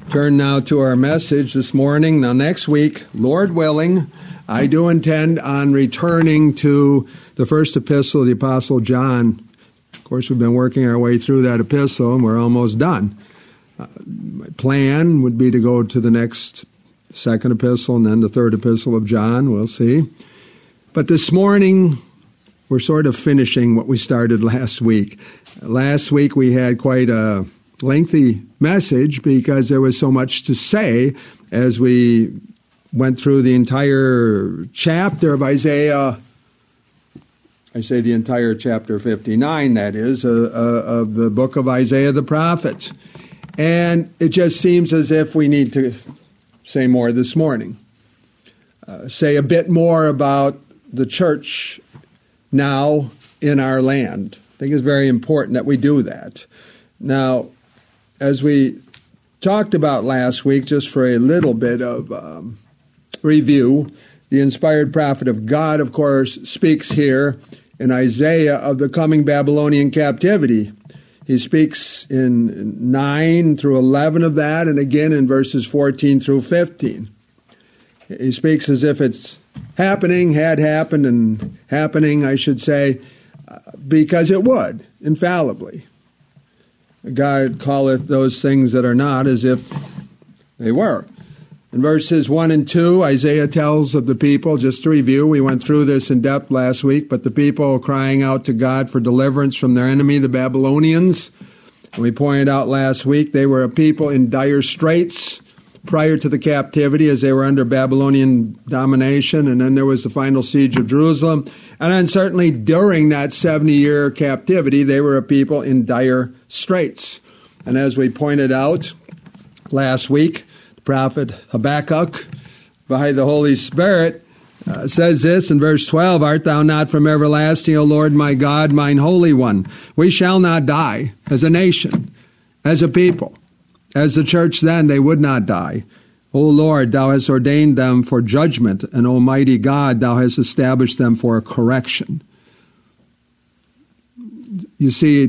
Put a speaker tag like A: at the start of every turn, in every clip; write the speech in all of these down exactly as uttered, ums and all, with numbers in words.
A: Turn now to our message this morning. Now, next week, Lord willing, I do intend on returning to the first epistle of the Apostle John. Of course, we've been working our way through that epistle, and we're almost done. Uh, my plan would be to go to the next second epistle and then the third epistle of John. We'll see. But this morning, we're sort of finishing what we started last week. Last week, we had quite a lengthy message because there was so much to say as we went through the entire chapter of Isaiah. I say the entire chapter fifty-nine, that is, uh, uh, of the book of Isaiah the prophet. And it just seems as if we need to say more this morning. Uh, say a bit more about the church now in our land. I think it's very important that we do that. Now, as we talked about last week, just for a little bit of um, review, the inspired prophet of God, of course, speaks here in Isaiah of the coming Babylonian captivity. He speaks in nine through eleven of that, and again in verses fourteen through fifteen. He speaks as if it's happening, had happened, and happening, I should say, uh, because it would, infallibly. God calleth those things that are not as if they were. In verses one and two, Isaiah tells of the people, just to review, we went through this in depth last week, but the people crying out to God for deliverance from their enemy, the Babylonians. And we pointed out last week they were a people in dire straits prior to the captivity as they were under Babylonian domination, and then there was the final siege of Jerusalem. And then certainly during that seventy-year captivity, they were a people in dire straits. And as we pointed out last week, the prophet Habakkuk, by the Holy Spirit, uh, says this in verse twelve, Art thou not from everlasting, O Lord my God, mine Holy One? We shall not die as a nation, as a people. As the church then, they would not die. O Lord, thou hast ordained them for judgment, and Almighty God, thou hast established them for a correction. You see,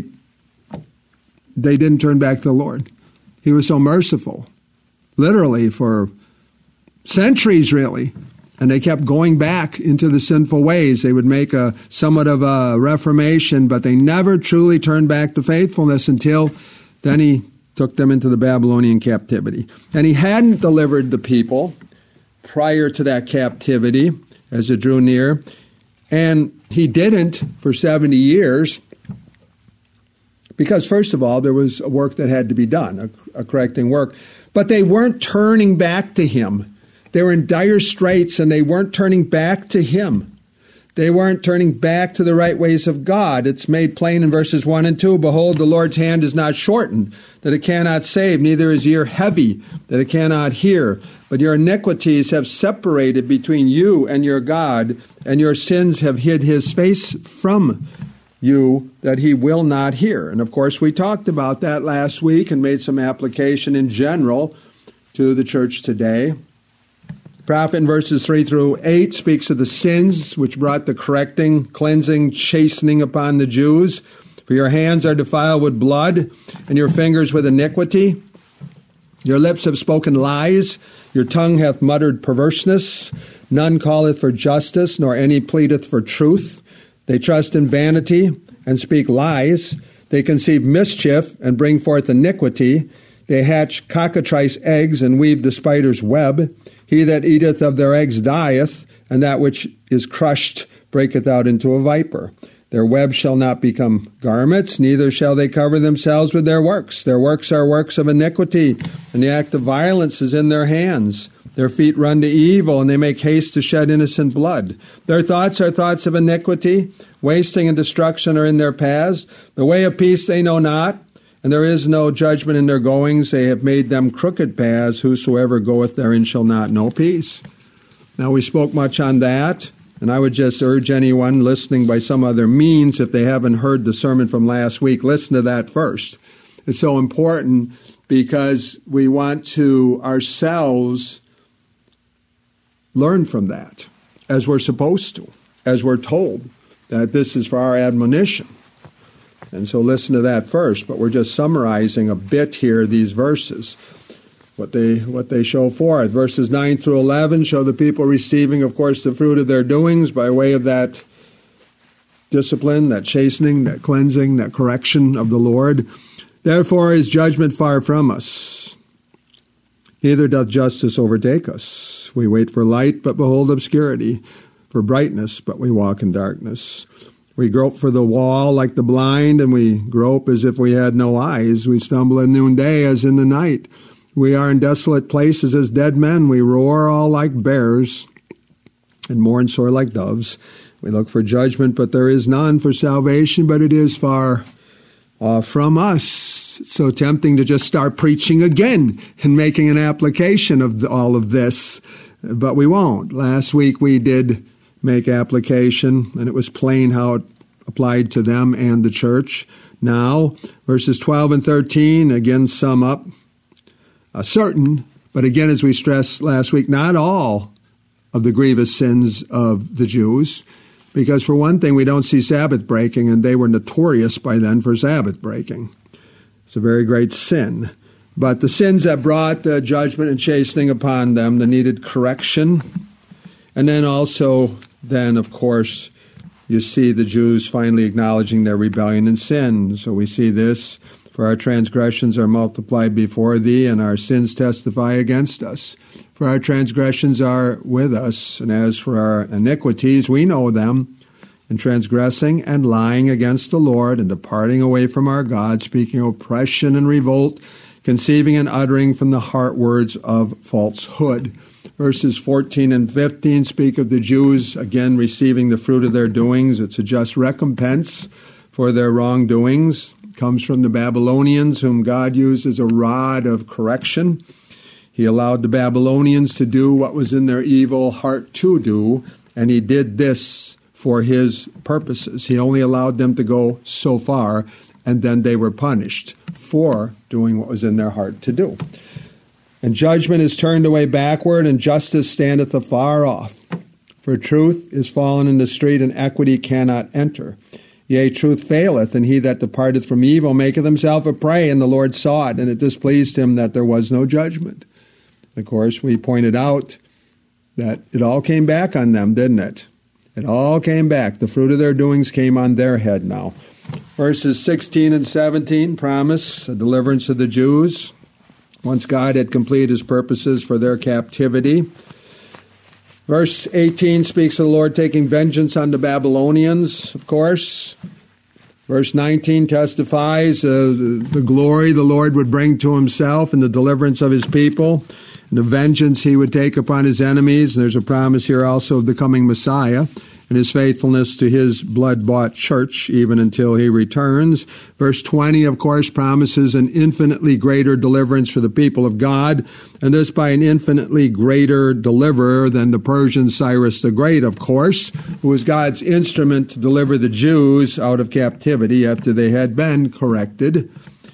A: they didn't turn back to the Lord. He was so merciful, literally for centuries, really. And they kept going back into the sinful ways. They would make a somewhat of a reformation, but they never truly turned back to faithfulness until then he took them into the Babylonian captivity. And he hadn't delivered the people prior to that captivity as it drew near. And he didn't for seventy years because, first of all, there was a work that had to be done, a, a correcting work. But they weren't turning back to him. They were in dire straits, and they weren't turning back to him. They weren't turning back to the right ways of God. It's made plain in verses one and two. Behold, the Lord's hand is not shortened, that it cannot save, neither is ear heavy, that it cannot hear. But your iniquities have separated between you and your God, and your sins have hid his face from you, that he will not hear. And of course, we talked about that last week and made some application in general to the church today. Prophet in verses three through eight speaks of the sins which brought the correcting, cleansing, chastening upon the Jews. For your hands are defiled with blood, and your fingers with iniquity. Your lips have spoken lies. Your tongue hath muttered perverseness. None calleth for justice, nor any pleadeth for truth. They trust in vanity, and speak lies. They conceive mischief, and bring forth iniquity. They hatch cockatrice eggs, and weave the spider's web. He that eateth of their eggs dieth, and that which is crushed breaketh out into a viper. Their web shall not become garments, neither shall they cover themselves with their works. Their works are works of iniquity, and the act of violence is in their hands. Their feet run to evil, and they make haste to shed innocent blood. Their thoughts are thoughts of iniquity. Wasting and destruction are in their paths. The way of peace they know not, and there is no judgment in their goings. They have made them crooked paths. Whosoever goeth therein shall not know peace. Now, we spoke much on that, and I would just urge anyone listening by some other means, if they haven't heard the sermon from last week, listen to that first. It's so important because we want to ourselves learn from that, as we're supposed to, as we're told, that this is for our admonition. And so listen to that first, but we're just summarizing a bit here, these verses. what they what they show forth. Verses nine through eleven show the people receiving, of course, the fruit of their doings by way of that discipline, that chastening, that cleansing, that correction of the Lord. Therefore is judgment far from us. Neither doth justice overtake us. We wait for light, but behold obscurity, for brightness, but we walk in darkness. We grope for the wall like the blind, and we grope as if we had no eyes. We stumble in noonday as in the night. We are in desolate places as dead men. We roar all like bears, and mourn sore like doves. We look for judgment, but there is none, for salvation, but it is far off from us. It's so tempting to just start preaching again and making an application of all of this, but we won't. Last week we did make application, and it was plain how it applied to them and the church. Now, verses twelve and thirteen again sum up a certain, but again, as we stressed last week, not all of the grievous sins of the Jews, because for one thing, we don't see Sabbath breaking, and they were notorious by then for Sabbath breaking. It's a very great sin. But the sins that brought the judgment and chastening upon them, the needed correction, and then also, then, of course, you see the Jews finally acknowledging their rebellion and sin. So we see this, for our transgressions are multiplied before thee, and our sins testify against us. For our transgressions are with us, and as for our iniquities, we know them, in transgressing and lying against the Lord, and departing away from our God, speaking oppression and revolt, conceiving and uttering from the heart words of falsehood. Verses fourteen and fifteen speak of the Jews, again, receiving the fruit of their doings. It's a just recompense for their wrongdoings. It comes from the Babylonians, whom God used as a rod of correction. He allowed the Babylonians to do what was in their evil heart to do, and he did this for his purposes. He only allowed them to go so far, and then they were punished for doing what was in their heart to do. And judgment is turned away backward, and justice standeth afar off. For truth is fallen in the street, and equity cannot enter. Yea, truth faileth, and he that departeth from evil maketh himself a prey, and the Lord saw it, and it displeased him that there was no judgment. Of course, we pointed out that it all came back on them, didn't it? It all came back. The fruit of their doings came on their head now. Verses sixteen and seventeen promise a deliverance of the Jews once God had completed his purposes for their captivity. Verse eighteen speaks of the Lord taking vengeance on the Babylonians, of course. Verse nineteen testifies uh, the, the glory the Lord would bring to himself and the deliverance of his people, and the vengeance he would take upon his enemies. And there's a promise here also of the coming Messiah and his faithfulness to his blood-bought church, even until he returns. Verse twenty, of course, promises an infinitely greater deliverance for the people of God, and this by an infinitely greater deliverer than the Persian Cyrus the Great, of course, who was God's instrument to deliver the Jews out of captivity after they had been corrected.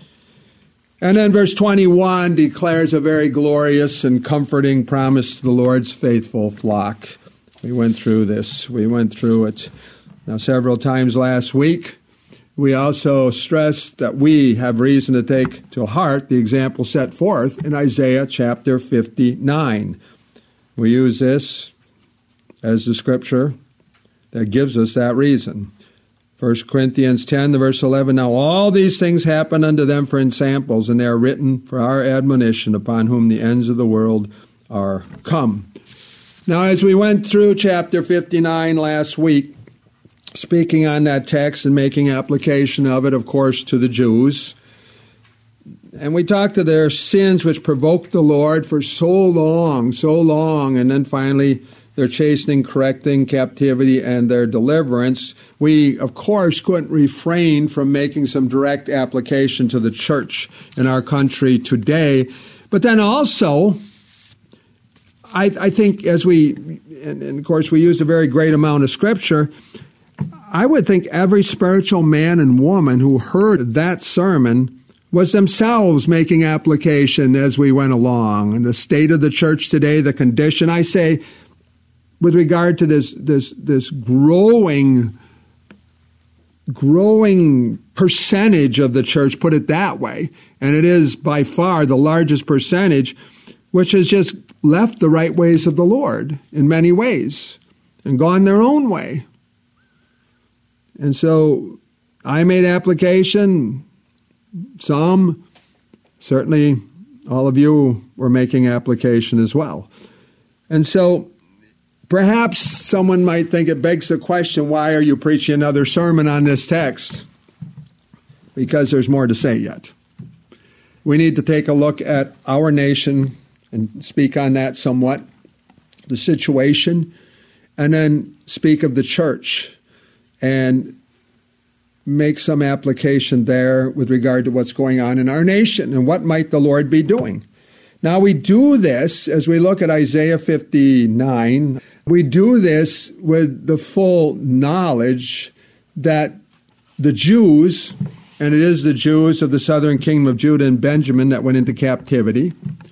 A: And then verse twenty-one declares a very glorious and comforting promise to the Lord's faithful flock. We went through this. We went through it now several times last week. We also stressed that we have reason to take to heart the example set forth in Isaiah chapter fifty-nine. We use this as the scripture that gives us that reason. First Corinthians ten, the verse eleven, now all these things happen unto them for ensamples, and they are written for our admonition, upon whom the ends of the world are come. Now, as we went through chapter fifty-nine last week, speaking on that text and making application of it, of course, to the Jews, and we talked of their sins which provoked the Lord for so long, so long, and then finally their chastening, correcting, captivity, and their deliverance, we, of course, couldn't refrain from making some direct application to the church in our country today. But then also, I, I think as we, and, and of course we use a very great amount of scripture, I would think every spiritual man and woman who heard that sermon was themselves making application as we went along. And the state of the church today, the condition, I say, with regard to this this this growing growing percentage of the church, put it that way, and it is by far the largest percentage, which has just left the right ways of the Lord in many ways and gone their own way. And so I made application. Some, certainly all of you were making application as well. And so perhaps someone might think it begs the question, why are you preaching another sermon on this text? Because there's more to say yet. We need to take a look at our nation and speak on that somewhat, the situation, and then speak of the church and make some application there with regard to what's going on in our nation and what might the Lord be doing. Now, we do this as we look at Isaiah fifty-nine. We do this with the full knowledge that the Jews, and it is the Jews of the southern kingdom of Judah and Benjamin that went into captivity,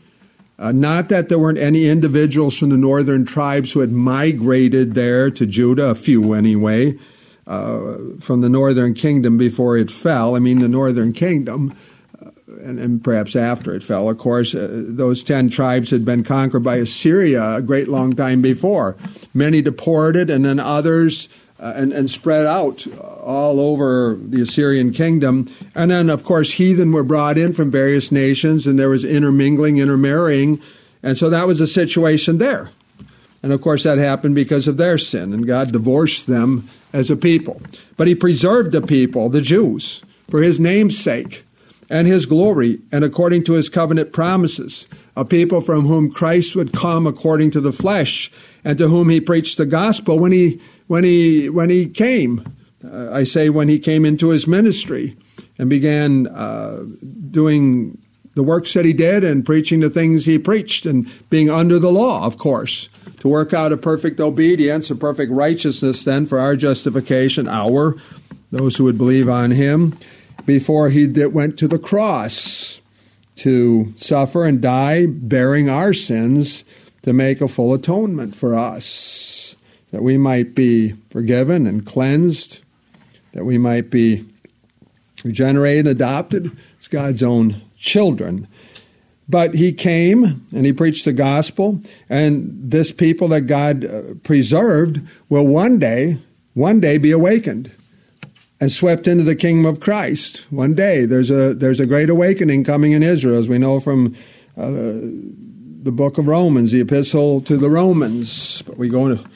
A: uh, not that there weren't any individuals from the northern tribes who had migrated there to Judah, a few anyway, uh, from the northern kingdom before it fell. I mean, the northern kingdom, And, and perhaps after it fell, of course, uh, those ten tribes had been conquered by Assyria a great long time before. Many deported, and then others, uh, and, and spread out all over the Assyrian kingdom. And then, of course, heathen were brought in from various nations, and there was intermingling, intermarrying. And so that was the situation there. And, of course, that happened because of their sin, and God divorced them as a people. But he preserved the people, the Jews, for his name's sake, and his glory, and according to his covenant promises, a people from whom Christ would come according to the flesh, and to whom he preached the gospel when he when he when he came. Uh, I say when he came into his ministry and began uh, doing the works that he did and preaching the things he preached and being under the law, of course, to work out a perfect obedience, a perfect righteousness then for our justification, our, those who would believe on him, before he went to the cross to suffer and die, bearing our sins, to make a full atonement for us, that we might be forgiven and cleansed, that we might be regenerated, adopted as God's own children. But he came and he preached the gospel, and this people that God preserved will one day, one day be awakened and swept into the kingdom of Christ. One day, there's a there's a great awakening coming in Israel, as we know from uh, the book of Romans, the epistle to the Romans. But we go to,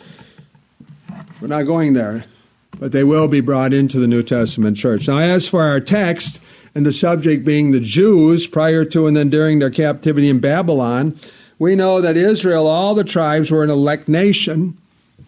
A: we're not going there. But they will be brought into the New Testament church. Now, as for our text, and the subject being the Jews prior to and then during their captivity in Babylon, we know that Israel, all the tribes, were an elect nation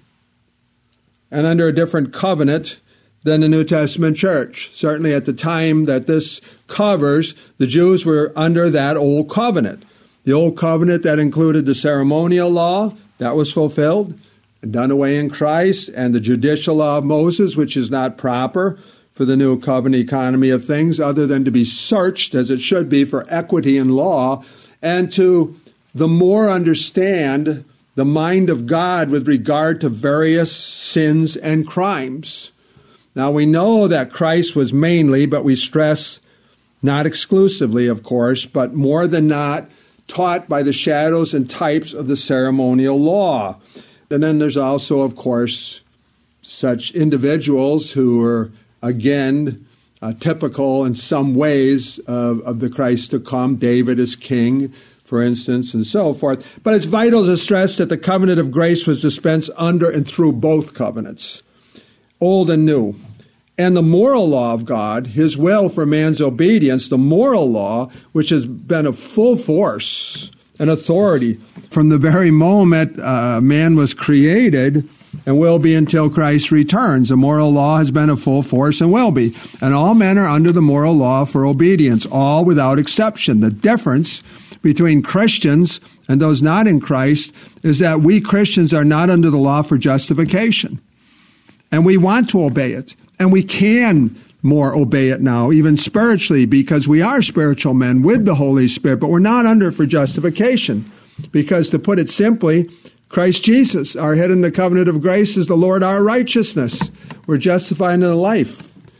A: and under a different covenant than the New Testament church. Certainly at the time that this covers, the Jews were under that old covenant. The old covenant that included the ceremonial law, that was fulfilled and done away in Christ, and the judicial law of Moses, which is not proper for the new covenant economy of things, other than to be searched, as it should be, for equity in law, and to the more understand the mind of God with regard to various sins and crimes. Now, we know that Christ was mainly, but we stress not exclusively, of course, but more than not, taught by the shadows and types of the ceremonial law. And then there's also, of course, such individuals who are, again, uh, typical in some ways of, of the Christ to come. David as king, for instance, and so forth. But it's vital to stress that the covenant of grace was dispensed under and through both covenants, old and new. And the moral law of God, his will for man's obedience, the moral law, which has been of full force and authority from the very moment uh, man was created and will be until Christ returns. The moral law has been of full force and will be. And all men are under the moral law for obedience, all without exception. The difference between Christians and those not in Christ is that we Christians are not under the law for justification. And we want to obey it. And we can more obey it now, even spiritually, because we are spiritual men with the Holy Spirit, but we're not under it for justification. Because to put it simply, Christ Jesus, our head in the covenant of grace, is the Lord our righteousness. We're justified in the life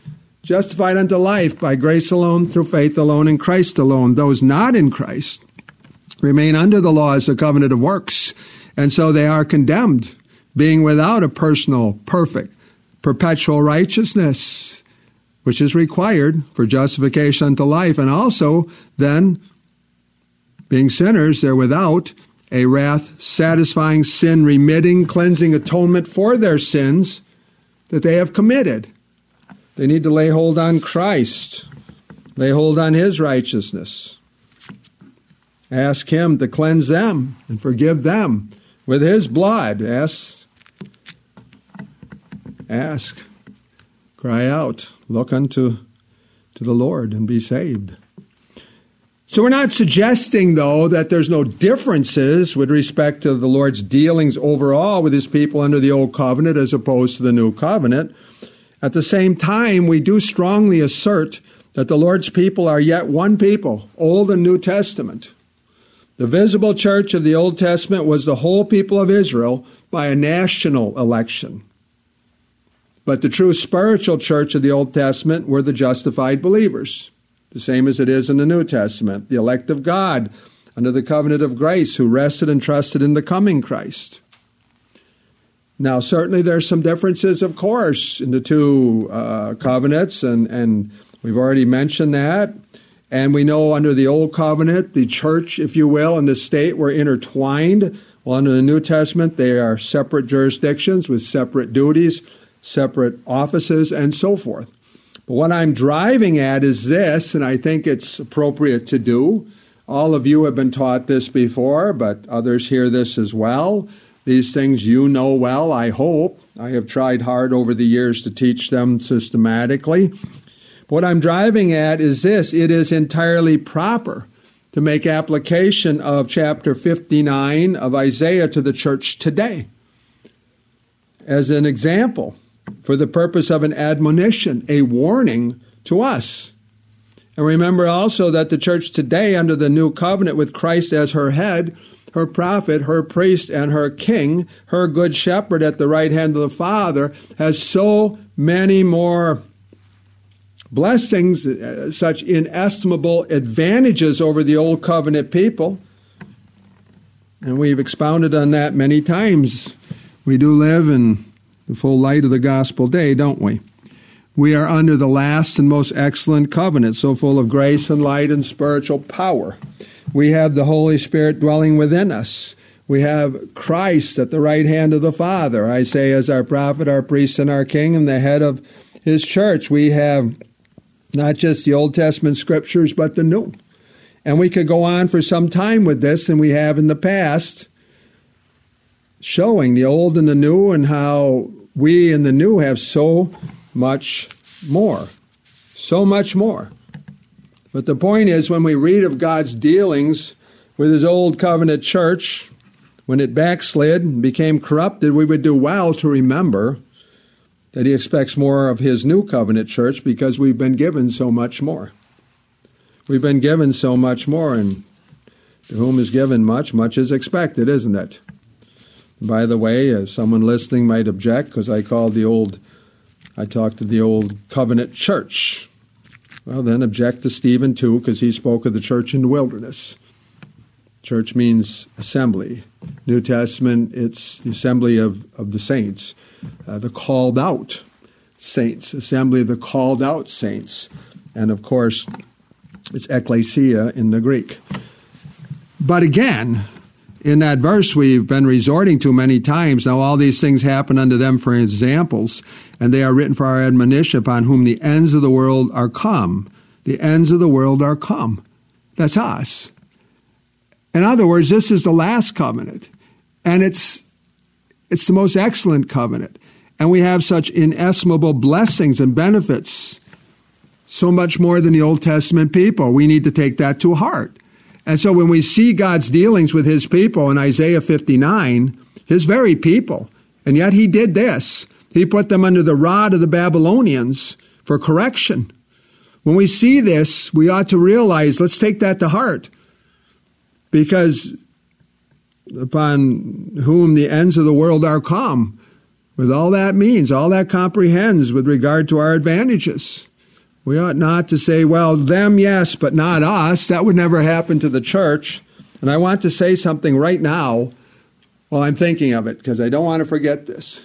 A: justified unto life by grace alone, through faith alone, in Christ alone. Those not in Christ remain under the law as the covenant of works, and so they are condemned, being without a personal, perfect, perpetual righteousness, which is required for justification unto life, and also then, being sinners, they're without a wrath-satisfying, sin-remitting, cleansing atonement for their sins that they have committed. They need to lay hold on Christ, lay hold on His righteousness. Ask Him to cleanse them and forgive them with His blood. Ask, ask, cry out, look unto to the Lord and be saved. So we're not suggesting, though, that there's no differences with respect to the Lord's dealings overall with His people under the Old Covenant as opposed to the New Covenant. At the same time, we do strongly assert that the Lord's people are yet one people, Old and New Testament. The visible church of the Old Testament was the whole people of Israel by a national election. But the true spiritual church of the Old Testament were the justified believers, the same as it is in the New Testament, the elect of God under the covenant of grace who rested and trusted in the coming Christ. Now, certainly there's some differences, of course, in the two uh, covenants, and, and we've already mentioned that. And we know under the Old Covenant, the church, if you will, and the state were intertwined. Well, under the New Testament, they are separate jurisdictions with separate duties, separate offices, and so forth. But what I'm driving at is this, and I think it's appropriate to do. All of you have been taught this before, but others hear this as well. These things you know well, I hope. I have tried hard over the years to teach them systematically. What I'm driving at is this. It is entirely proper to make application of chapter fifty-nine of Isaiah to the church today as an example, for the purpose of an admonition, a warning to us. And remember also that the church today, under the new covenant with Christ as her head, her prophet, her priest, and her king, her good shepherd at the right hand of the Father, has so many more blessings, uh, such inestimable advantages over the old covenant people. And we've expounded on that many times. We do live in the full light of the gospel day, don't we? We are under the last and most excellent covenant, so full of grace and light and spiritual power. We have the Holy Spirit dwelling within us. We have Christ at the right hand of the Father, I say, as our prophet, our priest, and our king, and the head of His church. We have not just the Old Testament scriptures, but the New. And we could go on for some time with this, and we have in the past, showing the old and the new and how we in the new have so much more. So much more. But the point is, when we read of God's dealings with His old covenant church, when it backslid and became corrupted, we would do well to remember that He expects more of His new covenant church because we've been given so much more. We've been given so much more, and to whom is given much, much is expected, isn't it? By the way, uh, someone listening might object because I called the old, I talked to the old covenant church. Well, then object to Stephen too, because he spoke of the church in the wilderness. Church means assembly. New Testament, it's the assembly of, of the saints, uh, the called out saints, assembly of the called out saints. And of course, it's ecclesia in the Greek. But again, in that verse we've been resorting to many times, now all these things happen unto them for examples, and they are written for our admonition, upon whom the ends of the world are come. The ends of the world are come. That's us. In other words, this is the last covenant, and it's it's the most excellent covenant. And we have such inestimable blessings and benefits, so much more than the Old Testament people. We need to take that to heart. And so when we see God's dealings with His people in Isaiah fifty-nine, His very people, and yet He did this. He put them under the rod of the Babylonians for correction. When we see this, we ought to realize, let's take that to heart. Because upon whom the ends of the world are come, with all that means, all that comprehends with regard to our advantages, We ought not to say, well, them, yes, but not us. That would never happen to the church. And I want to say something right now while I'm thinking of it, because I don't want to forget this.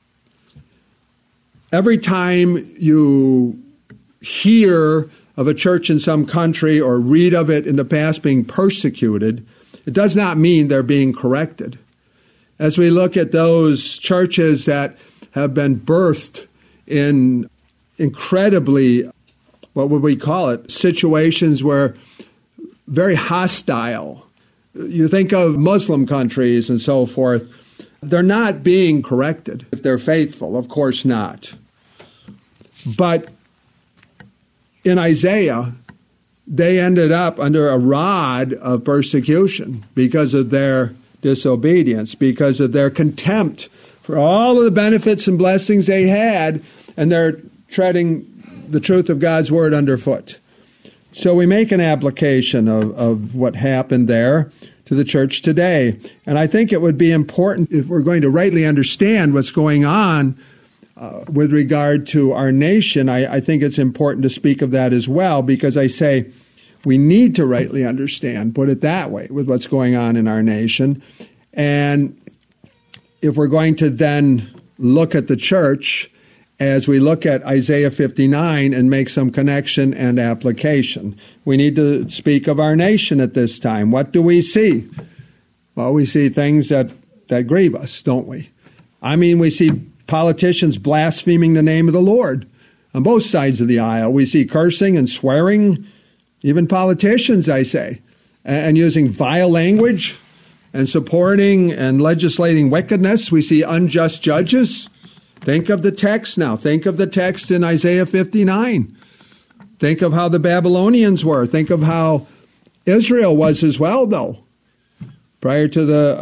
A: Every time you hear of a church in some country or read of it in the past being persecuted, it does not mean they're being corrected. As we look at those churches that have been birthed in incredibly, what would we call it, situations where very hostile. You think of Muslim countries and so forth. They're not being corrected if they're faithful. Of course not. But in Isaiah, they ended up under a rod of persecution because of their disobedience, because of their contempt for all of the benefits and blessings they had, and they're treading the truth of God's word underfoot. So we make an application of, of what happened there to the church today. And I think it would be important, if we're going to rightly understand what's going on uh, with regard to our nation, I, I think it's important to speak of that as well, because I say we need to rightly understand, put it that way, with what's going on in our nation. And if we're going to then look at the church as we look at Isaiah fifty-nine and make some connection and application, we need to speak of our nation at this time. What do we see? Well, we see things that, that grieve us, don't we? I mean, we see politicians blaspheming the name of the Lord on both sides of the aisle. We see cursing and swearing, even politicians, I say, and using vile language and supporting and legislating wickedness. We see unjust judges. Think of the text now. Think of the text in Isaiah fifty-nine. Think of how the Babylonians were. Think of how Israel was as well, though, prior to the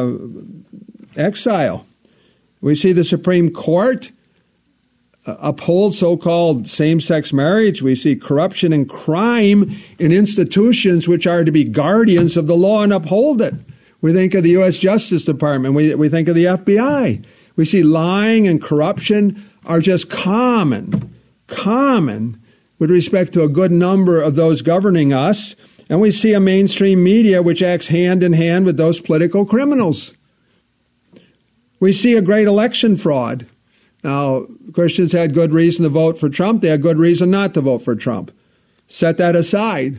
A: uh, exile. We see the Supreme Court uh, uphold so-called same-sex marriage. We see corruption and crime in institutions which are to be guardians of the law and uphold it. We think of the U S Justice Department. We, we think of the F B I. We see lying and corruption are just common, common with respect to a good number of those governing us. And we see a mainstream media which acts hand in hand with those political criminals. We see a great election fraud. Now, Christians had good reason to vote for Trump. They had good reason not to vote for Trump. Set that aside.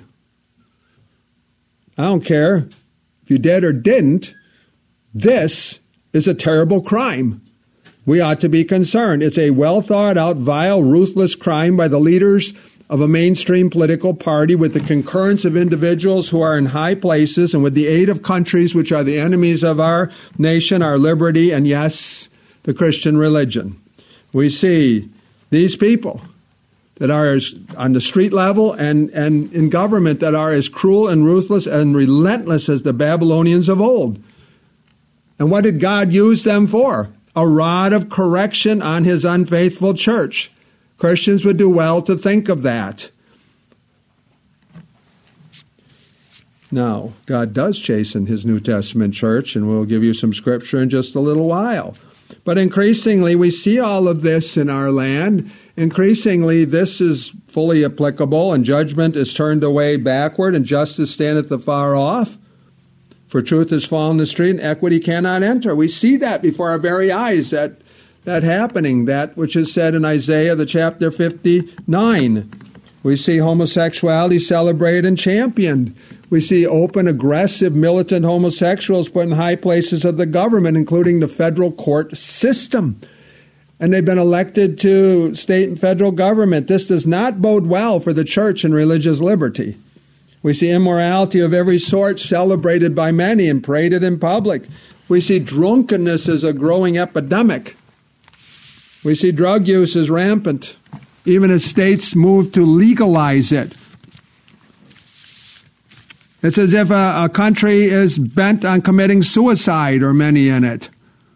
A: I don't care if you did or didn't. This is a terrible crime. We ought to be concerned. It's a well thought out, vile, ruthless crime by the leaders of a mainstream political party with the concurrence of individuals who are in high places and with the aid of countries which are the enemies of our nation, our liberty, and yes, the Christian religion. We see these people that are as, on the street level and, and in government that are as cruel and ruthless and relentless as the Babylonians of old. And what did God use them for? A rod of correction on his unfaithful church. Christians would do well to think of that. Now, God does chasten his New Testament church, and we'll give you some scripture in just a little while. But increasingly, we see all of this in our land. Increasingly, this is fully applicable, and judgment is turned away backward, and justice standeth afar off. For truth has fallen in the street, and equity cannot enter. We see that before our very eyes, that, that happening, that which is said in Isaiah, the chapter fifty-nine. We see homosexuality celebrated and championed. We see open, aggressive, militant homosexuals put in high places of the government, including the federal court system. And they've been elected to state and federal government. This does not bode well for the church and religious liberty. We see immorality of every sort celebrated by many and paraded in public. We see drunkenness as a growing epidemic. We see drug use as rampant, even as states move to legalize it. It's as if a, a country is bent on committing suicide, or many in it.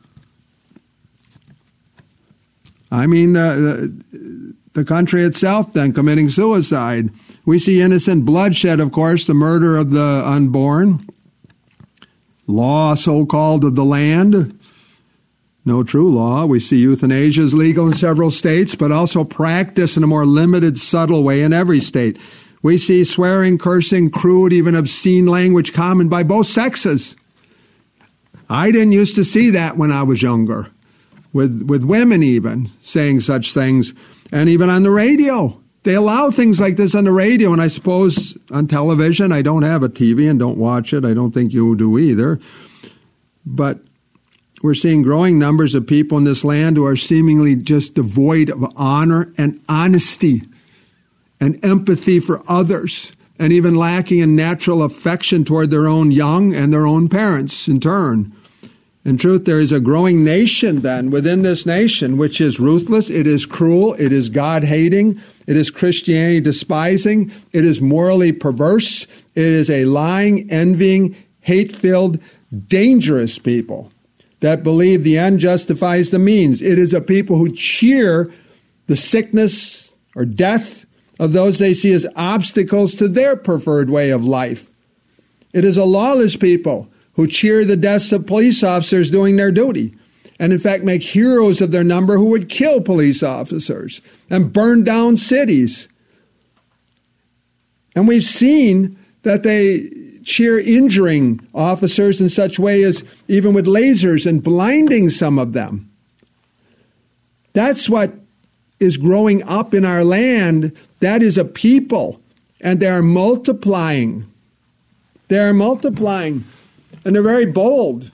A: I mean, uh, the, the country itself then committing suicide. We see innocent bloodshed, of course, the murder of the unborn, law so-called of the land, no true law. We see euthanasia is legal in several states, but also practiced in a more limited, subtle way in every state. We see swearing, cursing, crude, even obscene language common by both sexes. I didn't used to see that when I was younger, with, with women even saying such things, and even on the radio. They allow things like this on the radio, and I suppose on television. I don't have a T V and don't watch it. I don't think you do either. But we're seeing growing numbers of people in this land who are seemingly just devoid of honor and honesty and empathy for others, and even lacking in natural affection toward their own young and their own parents in turn. In truth, there is a growing nation then within this nation which is ruthless, it is cruel, it is God-hating, it is Christianity-despising, it is morally perverse, it is a lying, envying, hate-filled, dangerous people that believe the end justifies the means. It is a people who cheer the sickness or death of those they see as obstacles to their preferred way of life. It is a lawless people who cheer the deaths of police officers doing their duty, and in fact make heroes of their number who would kill police officers and burn down cities. And we've seen that they cheer injuring officers in such way as even with lasers and blinding some of them. That's what is growing up in our land. That is a people, and they are multiplying. They are multiplying. And they're very bold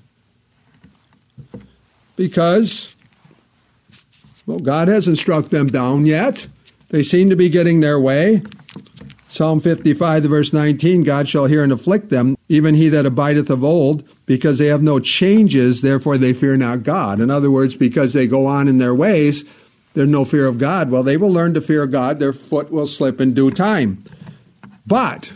A: because, well, God hasn't struck them down yet. They seem to be getting their way. Psalm fifty-five, the verse nineteen, God shall hear and afflict them, even he that abideth of old, because they have no changes, therefore they fear not God. In other words, because they go on in their ways, there's no fear of God. Well, they will learn to fear God. Their foot will slip in due time. But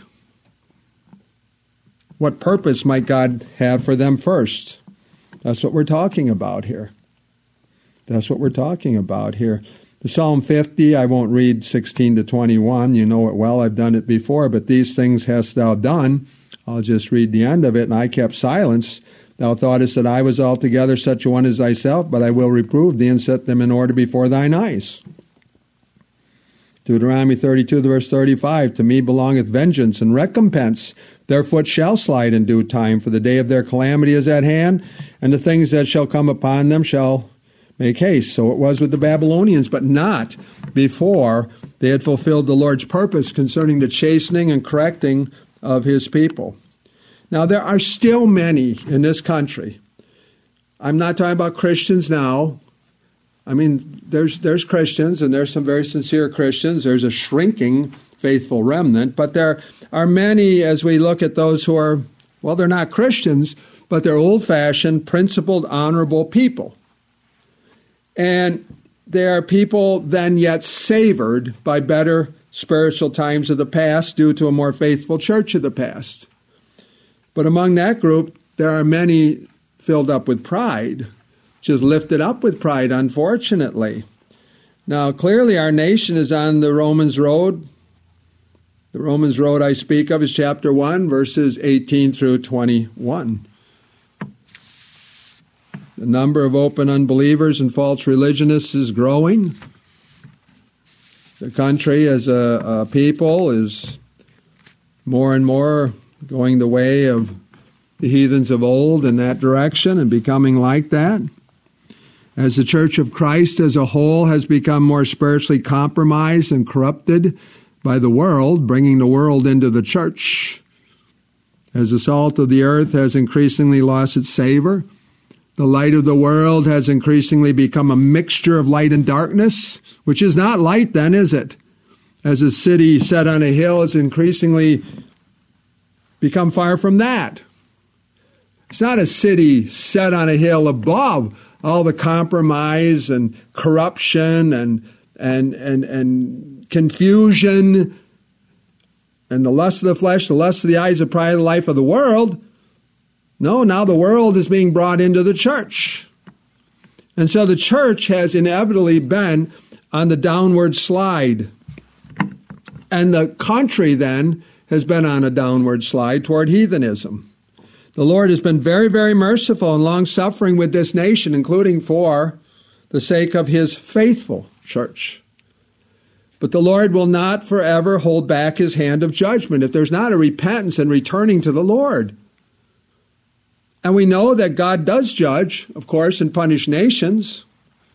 A: what purpose might God have for them first? That's what we're talking about here. That's what we're talking about here. The Psalm fifty, I won't read sixteen to twenty-one. You know it well. I've done it before. But these things hast thou done. I'll just read the end of it. And I kept silence. Thou thoughtest that I was altogether such a one as thyself, but I will reprove thee and set them in order before thine eyes. Deuteronomy thirty-two, the verse thirty-five, to me belongeth vengeance and recompense. Their foot shall slide in due time, for the day of their calamity is at hand, and the things that shall come upon them shall make haste. So it was with the Babylonians, but not before they had fulfilled the Lord's purpose concerning the chastening and correcting of his people. Now, there are still many in this country. I'm not talking about Christians now. I mean, there's there's Christians, and there's some very sincere Christians. There's a shrinking faithful remnant, but there are many, as we look at those who are, well, they're not Christians, but they're old-fashioned, principled, honorable people. And they are people then yet savored by better spiritual times of the past due to a more faithful church of the past. But among that group, there are many filled up with pride, just lifted up with pride, unfortunately. Now, clearly our nation is on the Romans road. The Romans road I speak of is chapter one, verses eighteen through twenty-one. The number of open unbelievers and false religionists is growing. The country as a, a people is more and more going the way of the heathens of old in that direction and becoming like that. As the Church of Christ as a whole has become more spiritually compromised and corrupted by the world, bringing the world into the church. As the salt of the earth has increasingly lost its savor, the light of the world has increasingly become a mixture of light and darkness, which is not light then, is it? As a city set on a hill has increasingly become far from that. It's not a city set on a hill above all the compromise and corruption and and and and confusion and the lust of the flesh, the lust of the eyes, the pride of the life of the world. No, now the world is being brought into the church. And so the church has inevitably been on the downward slide. And the country then has been on a downward slide toward heathenism. The Lord has been very, very merciful and long-suffering with this nation, including for the sake of his faithful church. But the Lord will not forever hold back his hand of judgment if there's not a repentance and returning to the Lord. And we know that God does judge, of course, and punish nations.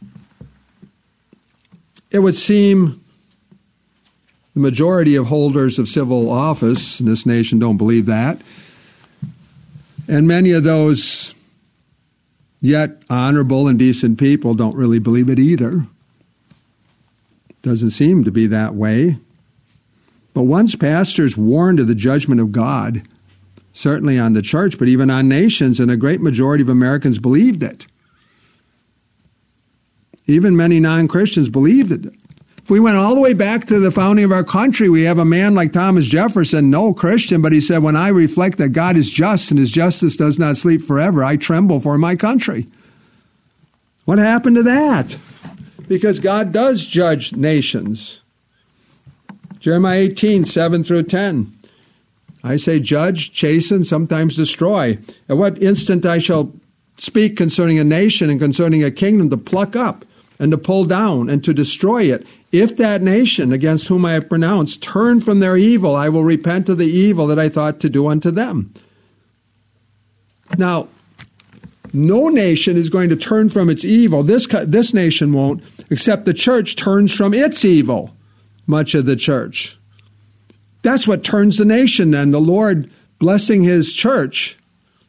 A: It would seem the majority of holders of civil office in this nation don't believe that. And many of those yet honorable and decent people don't really believe it either. Doesn't seem to be that way. But once pastors warned of the judgment of God, certainly on the church, but even on nations, and a great majority of Americans believed it. Even many non-Christians believed it. If we went all the way back to the founding of our country, we have a man like Thomas Jefferson, no Christian, but he said, when I reflect that God is just and his justice does not sleep forever, I tremble for my country. What happened to that? Because God does judge nations. Jeremiah eighteen, seven through ten. I say judge, chasten, sometimes destroy. At what instant I shall speak concerning a nation and concerning a kingdom to pluck up and to pull down and to destroy it. If that nation against whom I have pronounced turn from their evil, I will repent of the evil that I thought to do unto them. Now, no nation is going to turn from its evil. This, this nation won't, except the church turns from its evil, much of the church. That's what turns the nation then, the Lord blessing his church,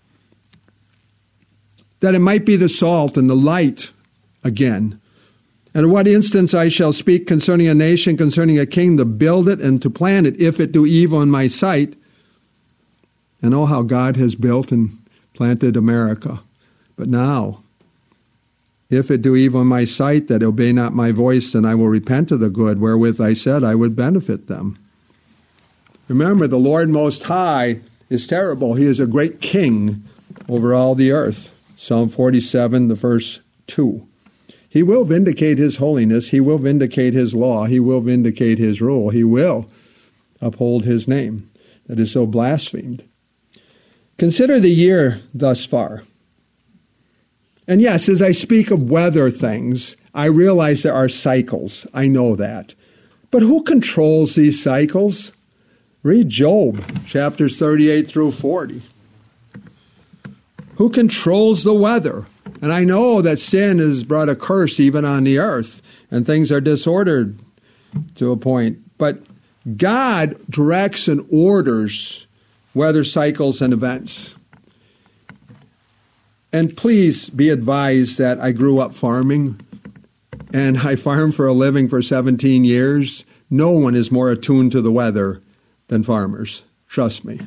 A: that it might be the salt and the light again. And at what instance I shall speak concerning a nation, concerning a king, to build it and to plant it, if it do evil in my sight. And oh, how God has built and planted America. But now, if it do evil in my sight, that obey not my voice, then I will repent of the good wherewith I said I would benefit them. Remember, the Lord Most High is terrible. He is a great king over all the earth. Psalm forty-seven, the verse two. He will vindicate his holiness. He will vindicate his law. He will vindicate his rule. He will uphold his name that is so blasphemed. Consider the year thus far. And yes, as I speak of weather things, I realize there are cycles. I know that. But who controls these cycles? Read Job, chapters thirty-eight through forty. Who controls the weather? And I know that sin has brought a curse even on the earth, and things are disordered to a point. But God directs and orders weather cycles and events. And please be advised that I grew up farming, and I farmed for a living for seventeen years. No one is more attuned to the weather than farmers. Trust me.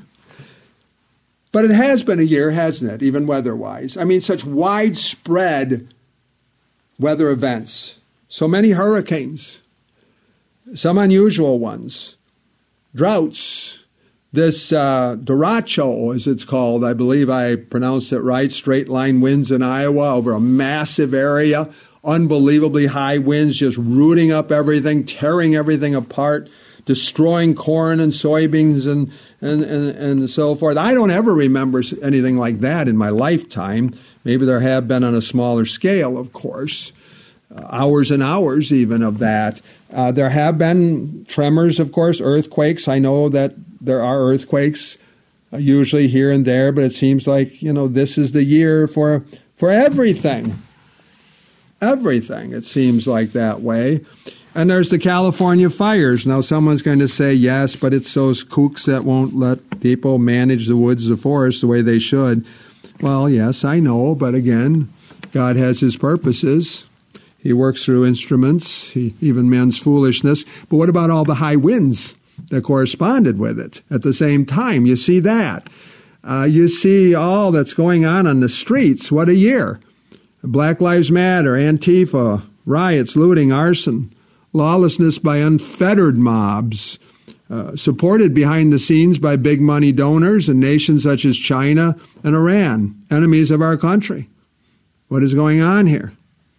A: But it has been a year, hasn't it, even weather-wise? I mean, such widespread weather events. So many hurricanes, some unusual ones, droughts. This uh, derecho, as it's called, I believe I pronounced it right, straight-line winds in Iowa over a massive area, unbelievably high winds, just rooting up everything, tearing everything apart, destroying corn and soybeans and, and, and, and so forth. I don't ever remember anything like that in my lifetime. Maybe there have been on a smaller scale, of course, uh, hours and hours even of that. Uh, there have been tremors, of course, earthquakes. I know that there are earthquakes uh, usually here and there, but it seems like, you know, this is the year for for everything. Everything, it seems like that way. And there's the California fires. Now, someone's going to say, yes, but it's those kooks that won't let people manage the woods, the forests, the way they should. Well, yes, I know, but again, God has his purposes. He works through instruments, he, even men's foolishness. But what about all the high winds that corresponded with it at the same time? You see that. Uh, you see all that's going on on the streets. What a year. Black Lives Matter, Antifa, riots, looting, arson. Lawlessness by unfettered mobs, uh, supported behind the scenes by big money donors and nations such as China and Iran, enemies of our country. What is going on here?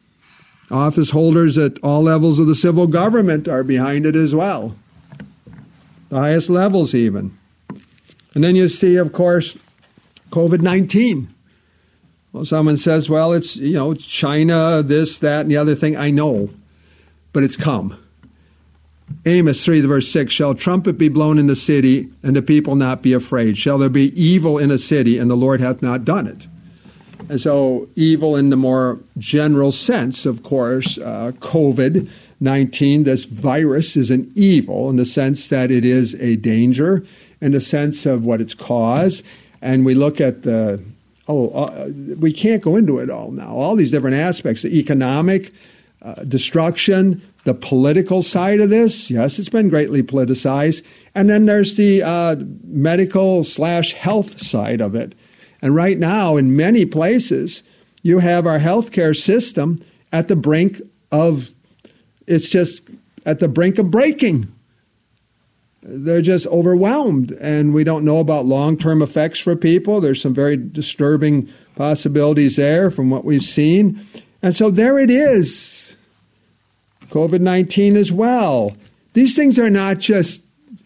A: Office holders at all levels of the civil government are behind it as well, the highest levels even. And then you see, of course, COVID nineteen. Well, someone says, well, it's, you know, it's China, this, that, and the other thing. I know, but it's come. Amos three, verse six, shall trumpet be blown in the city, and the people not be afraid? Shall there be evil in a city, and the Lord hath not done it? And so evil in the more general sense, of course, uh, COVID nineteen, this virus is an evil in the sense that it is a danger, in the sense of what it's caused. And we look at the, oh, uh, we can't go into it all now, all these different aspects, the economic uh, destruction, the political side of this. Yes, it's been greatly politicized. And then there's the uh, medical slash health side of it. And right now, in many places, you have our healthcare system at the brink of, it's just at the brink of breaking. They're just overwhelmed, and we don't know about long-term effects for people. There's some very disturbing possibilities there from what we've seen. And so there it is, COVID nineteen as well. These things are not just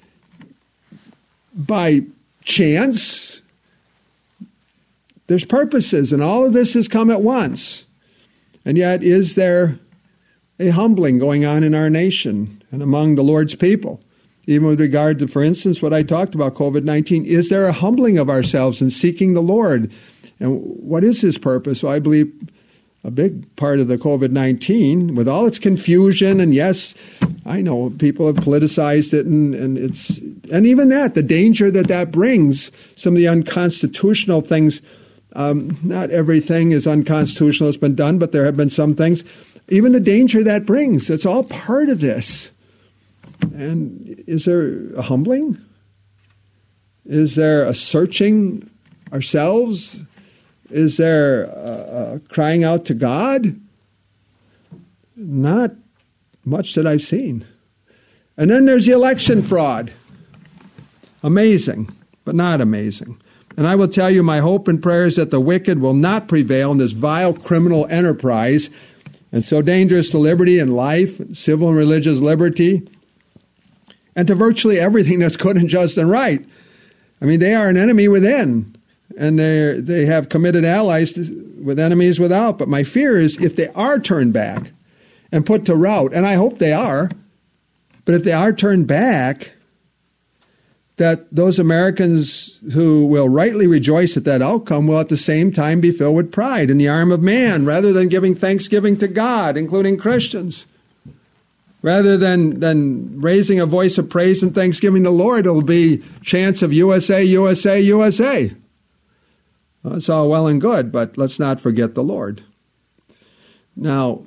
A: by chance. There's purposes, and all of this has come at once. And yet, is there a humbling going on in our nation and among the Lord's people? Even with regard to, for instance, what I talked about, COVID nineteen, is there a humbling of ourselves in seeking the Lord? And what is His purpose? Well, I believe a big part of the COVID nineteen, with all its confusion, and yes, I know people have politicized it, and, and it's, and even that, the danger that that brings, some of the unconstitutional things. Um, not everything is unconstitutional that's been done, but there have been some things. Even the danger that brings, it's all part of this. And is there a humbling? Is there a searching ourselves? Is there a, a crying out to God? Not much that I've seen. And then there's the election fraud. Amazing, but not amazing. And I will tell you, my hope and prayer is that the wicked will not prevail in this vile criminal enterprise, and so dangerous to liberty and life, civil and religious liberty, and to virtually everything that's good and just and right. I mean, they are an enemy within, and they they have committed allies to, with enemies without. But my fear is if they are turned back and put to rout, and I hope they are, but if they are turned back, that those Americans who will rightly rejoice at that outcome will at the same time be filled with pride in the arm of man, rather than giving thanksgiving to God, including Christians. Rather than, than raising a voice of praise and thanksgiving to the Lord, it'll be chants of U S A, U S A, U S A. Well, it's all well and good, but let's not forget the Lord. Now,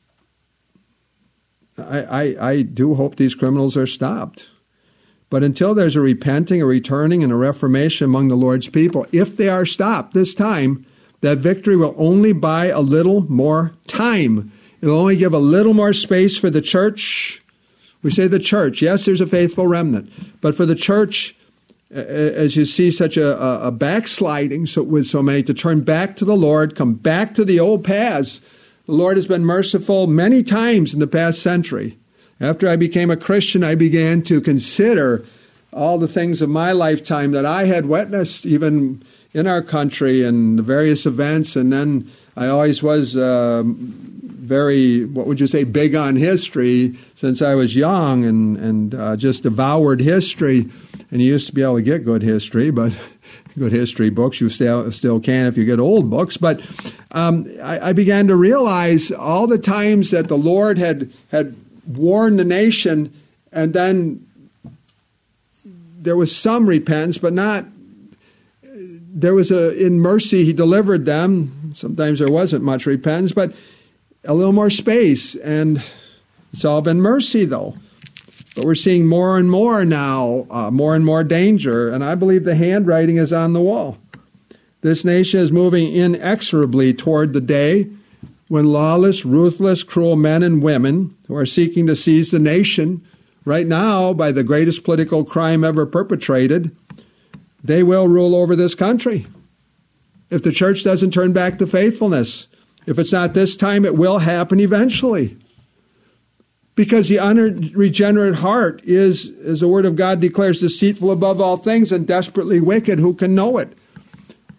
A: I, I, I do hope these criminals are stopped. But until there's a repenting, a returning, and a reformation among the Lord's people, if they are stopped this time, that victory will only buy a little more time. It'll only give a little more space for the church. We say the church. Yes, there's a faithful remnant. But for the church, as you see such a, a backsliding so, with so many, to turn back to the Lord, come back to the old paths. The Lord has been merciful many times in the past century. After I became a Christian, I began to consider all the things of my lifetime that I had witnessed, even in our country and the various events. And then I always was uh, very, what would you say, big on history since I was young, and, and uh, just devoured history. And you used to be able to get good history, but good history books, you still, still can if you get old books. But um, I, I began to realize all the times that the Lord had had warned the nation, and then there was some repentance, but not, there was a, in mercy, He delivered them. Sometimes there wasn't much repentance, but a little more space, and it's all been mercy, though. But we're seeing more and more now, uh, more and more danger, and I believe the handwriting is on the wall. This nation is moving inexorably toward the day when lawless, ruthless, cruel men and women who are seeking to seize the nation right now by the greatest political crime ever perpetrated, they will rule over this country. If the church doesn't turn back to faithfulness, if it's not this time, it will happen eventually. Because the unregenerate heart is, as the Word of God declares, deceitful above all things and desperately wicked. Who can know it?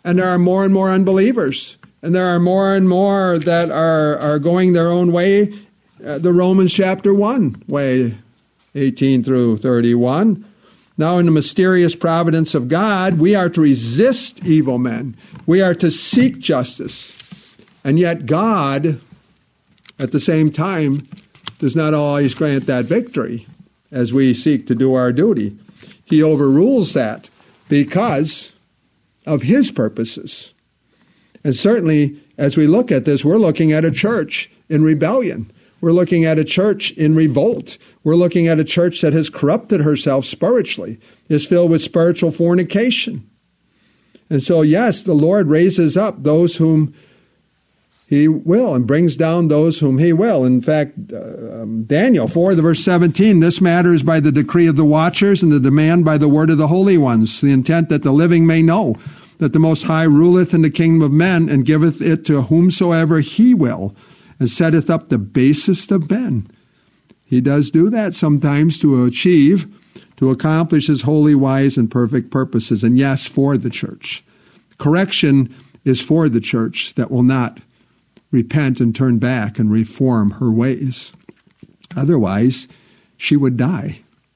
A: and there are more and more unbelievers, and there are more and more that are, are going their own way, uh, the Romans chapter one way, eighteen through thirty-one. Now, in the mysterious providence of God, we are to resist evil men. We are to seek justice. And yet God, at the same time, does not always grant that victory as we seek to do our duty. He overrules that because of his purposes. And certainly, as we look at this, we're looking at a church in rebellion. We're looking at a church in revolt. We're looking at a church that has corrupted herself spiritually, is filled with spiritual fornication. And so, yes, the Lord raises up those whom he will and brings down those whom he will. In fact, uh, um, Daniel four, the verse seventeen, this matter is by the decree of the watchers and the demand by the word of the holy ones, the intent that the living may know that the Most High ruleth in the kingdom of men and giveth it to whomsoever he will, and setteth up the basest of men. He does do that sometimes to achieve, to accomplish his holy, wise, and perfect purposes. And yes, for the church. Correction is for the church that will not repent and turn back and reform her ways. Otherwise, she would die.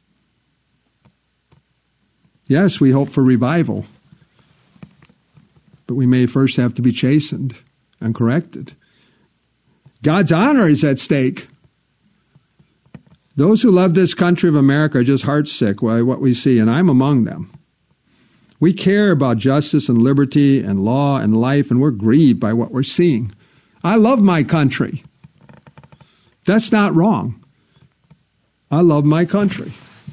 A: Yes, we hope for revival, but we may first have to be chastened and corrected. God's honor is at stake. Those who love this country of America are just heartsick by what we see, and I'm among them. We care about justice and liberty and law and life, and we're grieved by what we're seeing. I love my country. That's not wrong. I love my country.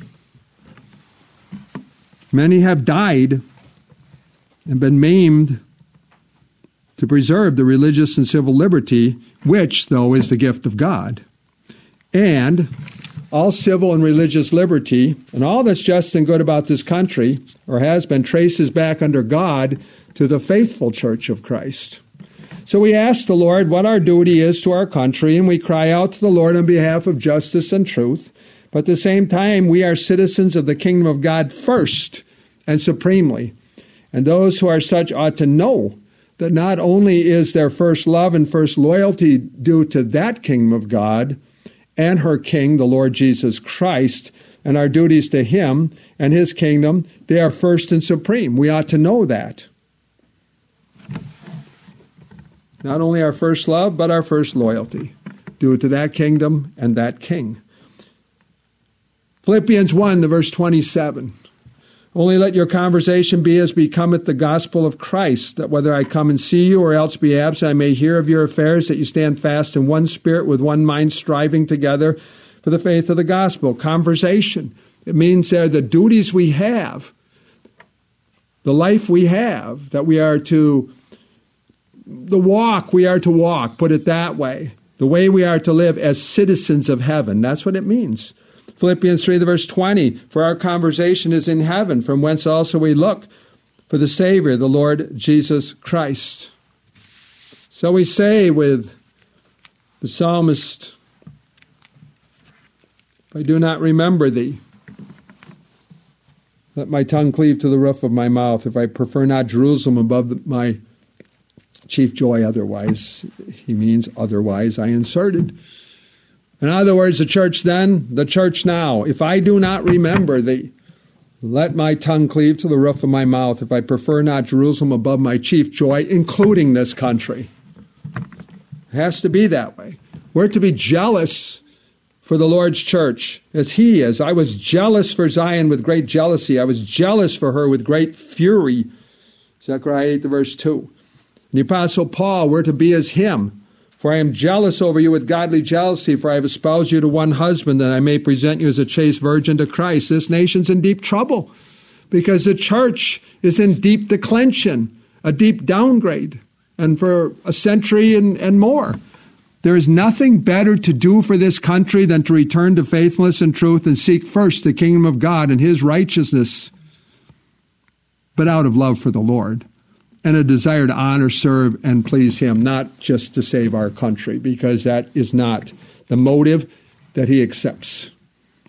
A: Many have died and been maimed to preserve the religious and civil liberty, which, though, is the gift of God. And all civil and religious liberty, and all that's just and good about this country, or has been, traces back under God to the faithful church of Christ. So we ask the Lord what our duty is to our country, and we cry out to the Lord on behalf of justice and truth. But at the same time, we are citizens of the kingdom of God first and supremely. And those who are such ought to know that not only is their first love and first loyalty due to that kingdom of God and her King, the Lord Jesus Christ, and our duties to him and his kingdom, they are first and supreme. We ought to know that. Not only our first love, but our first loyalty due to that kingdom and that king. Philippians one, the verse twenty-seven. Only let your conversation be as becometh the gospel of Christ, that whether I come and see you or else be absent, I may hear of your affairs, that you stand fast in one spirit with one mind, striving together for the faith of the gospel. Conversation. It means they're the duties we have, the life we have, that we are to, the walk we are to walk, put it that way, the way we are to live as citizens of heaven. That's what it means. Philippians three, the verse twenty, for our conversation is in heaven, from whence also we look for the Savior, the Lord Jesus Christ. So we say with the psalmist, if I do not remember thee, let my tongue cleave to the roof of my mouth. If I prefer not Jerusalem above the, my chief joy, otherwise, he means otherwise I inserted. In other words, the church then, the church now. If I do not remember thee, let my tongue cleave to the roof of my mouth. If I prefer not Jerusalem above my chief joy, including this country. It has to be that way. We're to be jealous for the Lord's church as he is. I was jealous for Zion with great jealousy. I was jealous for her with great fury. Zechariah eight, the verse two. And the Apostle Paul, we're to be as him. For I am jealous over you with godly jealousy, for I have espoused you to one husband, that I may present you as a chaste virgin to Christ. This nation's in deep trouble because the church is in deep declension, a deep downgrade, and for a century and, and more. There is nothing better to do for this country than to return to faithfulness and truth and seek first the kingdom of God and his righteousness, but out of love for the Lord. And a desire to honor, serve, and please him, not just to save our country, because that is not the motive that he accepts.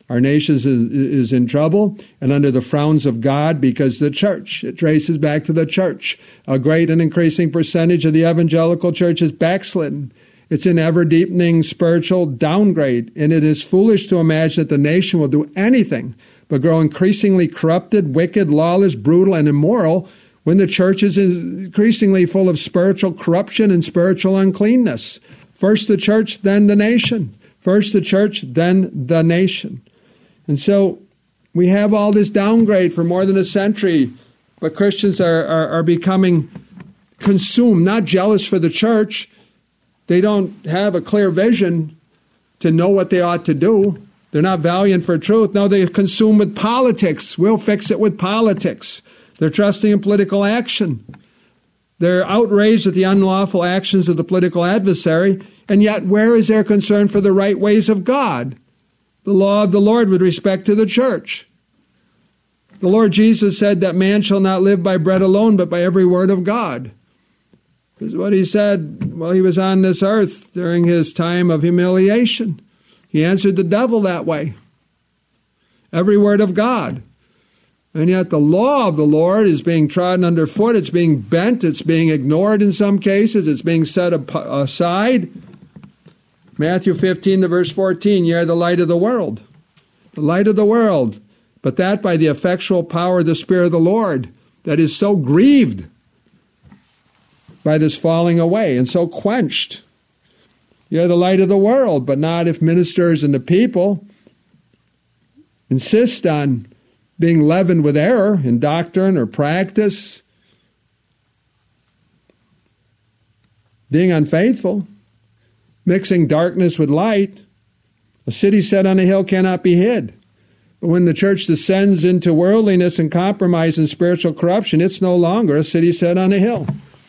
A: Our nation is, is in trouble and under the frowns of God because the church, it traces back to the church. A great and increasing percentage of the evangelical church is backslidden. It's an ever-deepening spiritual downgrade, and it is foolish to imagine that the nation will do anything but grow increasingly corrupted, wicked, lawless, brutal, and immoral when the church is increasingly full of spiritual corruption and spiritual uncleanness. First the church, then the nation. First the church, then the nation. And so we have all this downgrade for more than a century, but Christians are, are, are becoming consumed, not jealous for the church. They don't have a clear vision to know what they ought to do. They're not valiant for truth. No, they're consumed with politics. We'll fix it with politics. They're trusting in political action. They're outraged at the unlawful actions of the political adversary, and yet where is their concern for the right ways of God? The law of the Lord with respect to the church. The Lord Jesus said that man shall not live by bread alone, but by every word of God. This is what he said while he was on this earth during his time of humiliation. He answered the devil that way. Every word of God. And yet the law of the Lord is being trodden underfoot. It's being bent. It's being ignored in some cases. It's being set aside. Matthew fifteen, the verse fourteen, ye are the light of the world. The light of the world. But that by the effectual power of the Spirit of the Lord that is so grieved by this falling away and so quenched. You're the light of the world, but not if ministers and the people insist on being leavened with error in doctrine or practice, being unfaithful, mixing darkness with light. A city set on a hill cannot be hid. But when the church descends into worldliness and compromise and spiritual corruption, it's no longer a city set on a hill.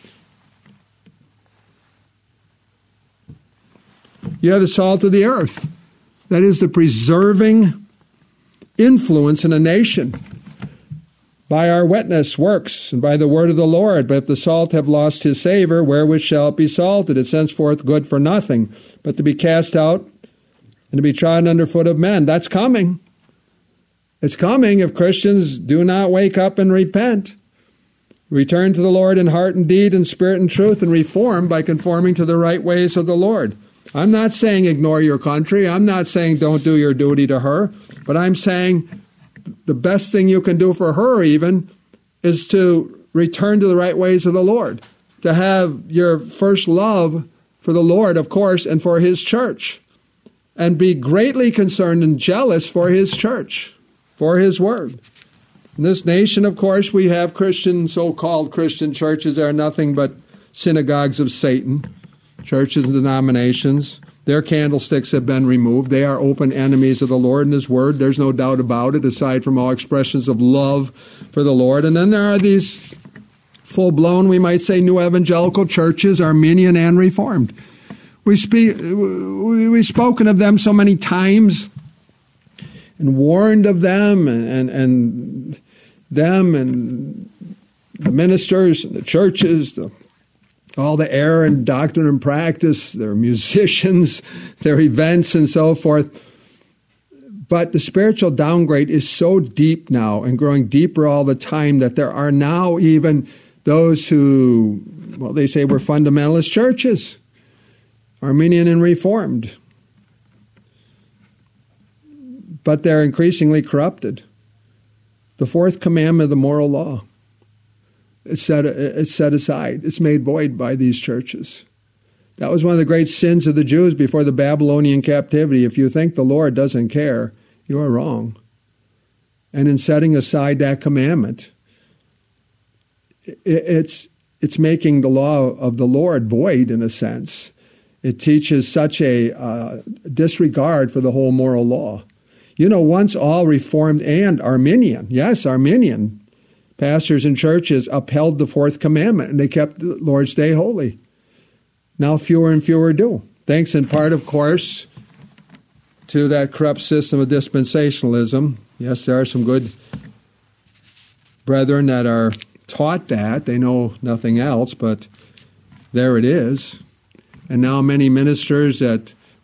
A: You are the salt of the earth. That is the preserving influence in a nation by our witness works and by the word of the Lord. But if the salt have lost his savor, wherewith shall it be salted? It's henceforth good for nothing, but to be cast out and to be trodden under foot of men. That's coming. It's coming if Christians do not wake up and repent. Return to the Lord in heart and deed and spirit and truth, and reform by conforming to the right ways of the Lord. I'm not saying ignore your country. I'm not saying don't do your duty to her. But I'm saying the best thing you can do for her even is to return to the right ways of the Lord. To have your first love for the Lord, of course, and for his church. And be greatly concerned and jealous for his church, for his word. In this nation, of course, we have Christian, so-called Christian churches that are nothing but synagogues of Satan. Churches and denominations, their candlesticks have been removed. They are open enemies of the Lord and his word. There's no doubt about it, aside from all expressions of love for the Lord. And then there are these full-blown, we might say, new evangelical churches, Arminian and Reformed. We speak, we've spoken of them so many times and warned of them and, and, and them and the ministers and the churches, the all the error in doctrine and practice, their musicians, their events, and so forth. But the spiritual downgrade is so deep now and growing deeper all the time that there are now even those who, well, they say we're fundamentalist churches, Arminian and Reformed. But they're increasingly corrupted. The fourth commandment of the moral law. It's set, it's set aside. It's made void by these churches. That was one of the great sins of the Jews before the Babylonian captivity. If you think the Lord doesn't care, you are wrong. And in setting aside that commandment, it's, it's making the law of the Lord void in a sense. It teaches such a uh, disregard for the whole moral law. You know, once all Reformed and Arminian, yes, Arminian, pastors and churches upheld the fourth commandment, and they kept the Lord's Day holy. Now fewer and fewer do. Thanks in part, of course, to that corrupt system of dispensationalism. Yes, there are some good brethren that are taught that. They know nothing else, but there it is. And now many ministers that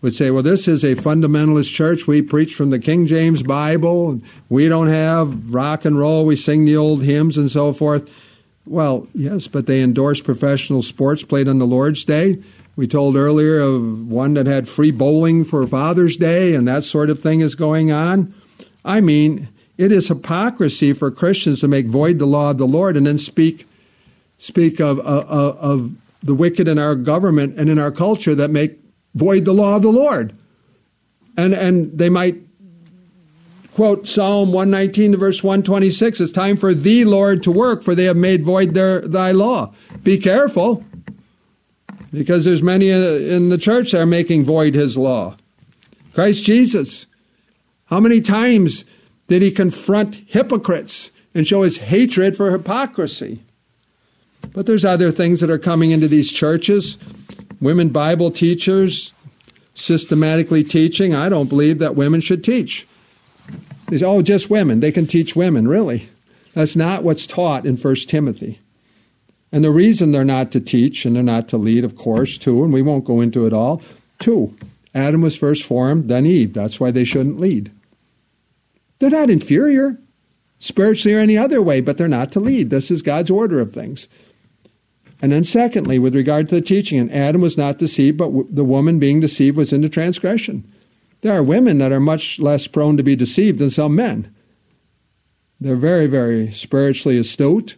A: would say, well, this is a fundamentalist church. We preach from the King James Bible. We don't have rock and roll. We sing the old hymns and so forth. Well, yes, but they endorse professional sports played on the Lord's Day. We told earlier of one that had free bowling for Father's Day, and that sort of thing is going on. I mean, it is hypocrisy for Christians to make void the law of the Lord and then speak speak of, of, of the wicked in our government and in our culture that make void the law of the Lord. And and they might quote Psalm one nineteen to verse one twenty-six, it's time for thee, Lord, to work, for they have made void their thy law. Be careful, because there's many in the church that are making void his law. Christ Jesus, how many times did he confront hypocrites and show his hatred for hypocrisy? But there's other things that are coming into these churches. Women Bible teachers systematically teaching. I don't believe that women should teach. They say, oh, just women. They can teach women. Really? That's not what's taught in First Timothy. And the reason they're not to teach and they're not to lead, of course, too, and we won't go into it all, two, Adam was first formed, then Eve. That's why they shouldn't lead. They're not inferior, spiritually or any other way, but they're not to lead. This is God's order of things. And then secondly, with regard to the teaching, and Adam was not deceived, but w- the woman being deceived was into transgression. There are women that are much less prone to be deceived than some men. They're very, very spiritually astute,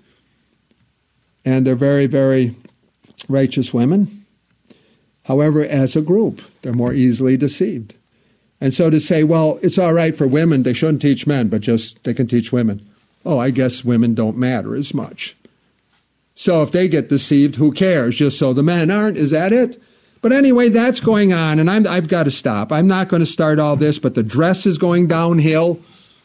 A: and they're very, very righteous women. However, as a group, they're more easily deceived. And so to say, well, it's all right for women, they shouldn't teach men, but just they can teach women. Oh, I guess women don't matter as much. So if they get deceived, who cares? Just so the men aren't. Is that it? But anyway, that's going on, and I'm, I've got to stop. I'm not going to start all this, but the dress is going downhill,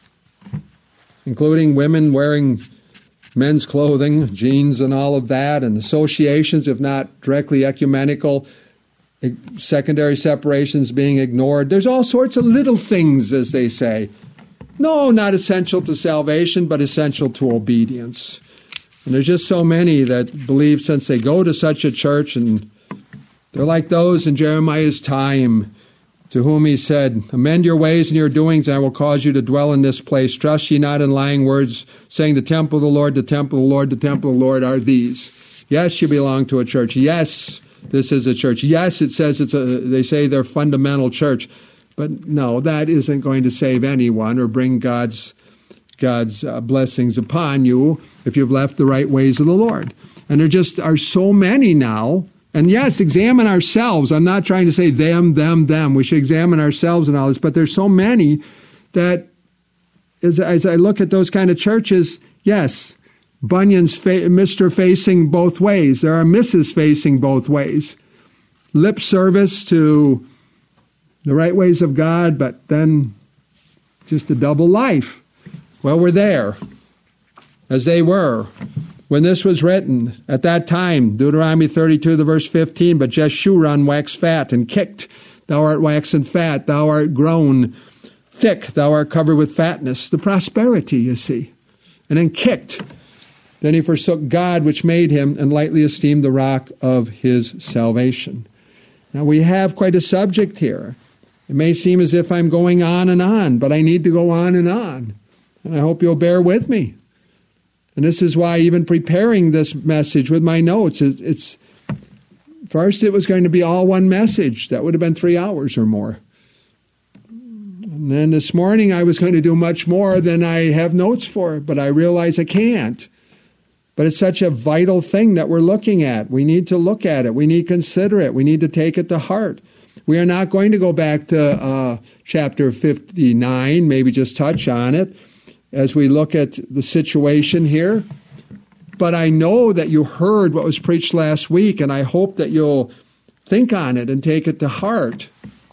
A: including women wearing men's clothing, jeans and all of that, and associations, if not directly ecumenical, secondary separations being ignored. There's all sorts of little things, as they say. No, not essential to salvation, but essential to obedience. And there's just so many that believe since they go to such a church, and they're like those in Jeremiah's time, to whom he said, amend your ways and your doings, and I will cause you to dwell in this place. Trust ye not in lying words, saying the temple of the Lord, the temple of the Lord, the temple of the Lord are these. Yes, you belong to a church. Yes, this is a church. Yes, it says it's a, they say they're fundamental church. But no, that isn't going to save anyone or bring God's God's uh, blessings upon you if you've left the right ways of the Lord. And there just are so many now. And yes, examine ourselves. I'm not trying to say them, them, them. We should examine ourselves and all this. But there's so many that, as, as I look at those kind of churches, yes, Bunyan's fa- Mister facing both ways. There are Missus facing both ways. Lip service to the right ways of God, but then just a double life. Well, we're there, as they were. When this was written, at that time, Deuteronomy thirty-two, the verse fifteen, but Jeshurun waxed fat and kicked. Thou art waxen fat, thou art grown thick, thou art covered with fatness. The prosperity, you see. And then kicked. Then he forsook God, which made him, and lightly esteemed the rock of his salvation. Now, we have quite a subject here. It may seem as if I'm going on and on, but I need to go on and on. And I hope you'll bear with me. And this is why even preparing this message with my notes, it's, it's first it was going to be all one message. That would have been three hours or more. And then this morning I was going to do much more than I have notes for, but I realize I can't. But it's such a vital thing that we're looking at. We need to look at it. We need to consider it. We need to take it to heart. We are not going to go back to uh, chapter fifty-nine, maybe just touch on it as we look at the situation here. But I know that you heard what was preached last week, and I hope that you'll think on it and take it to heart.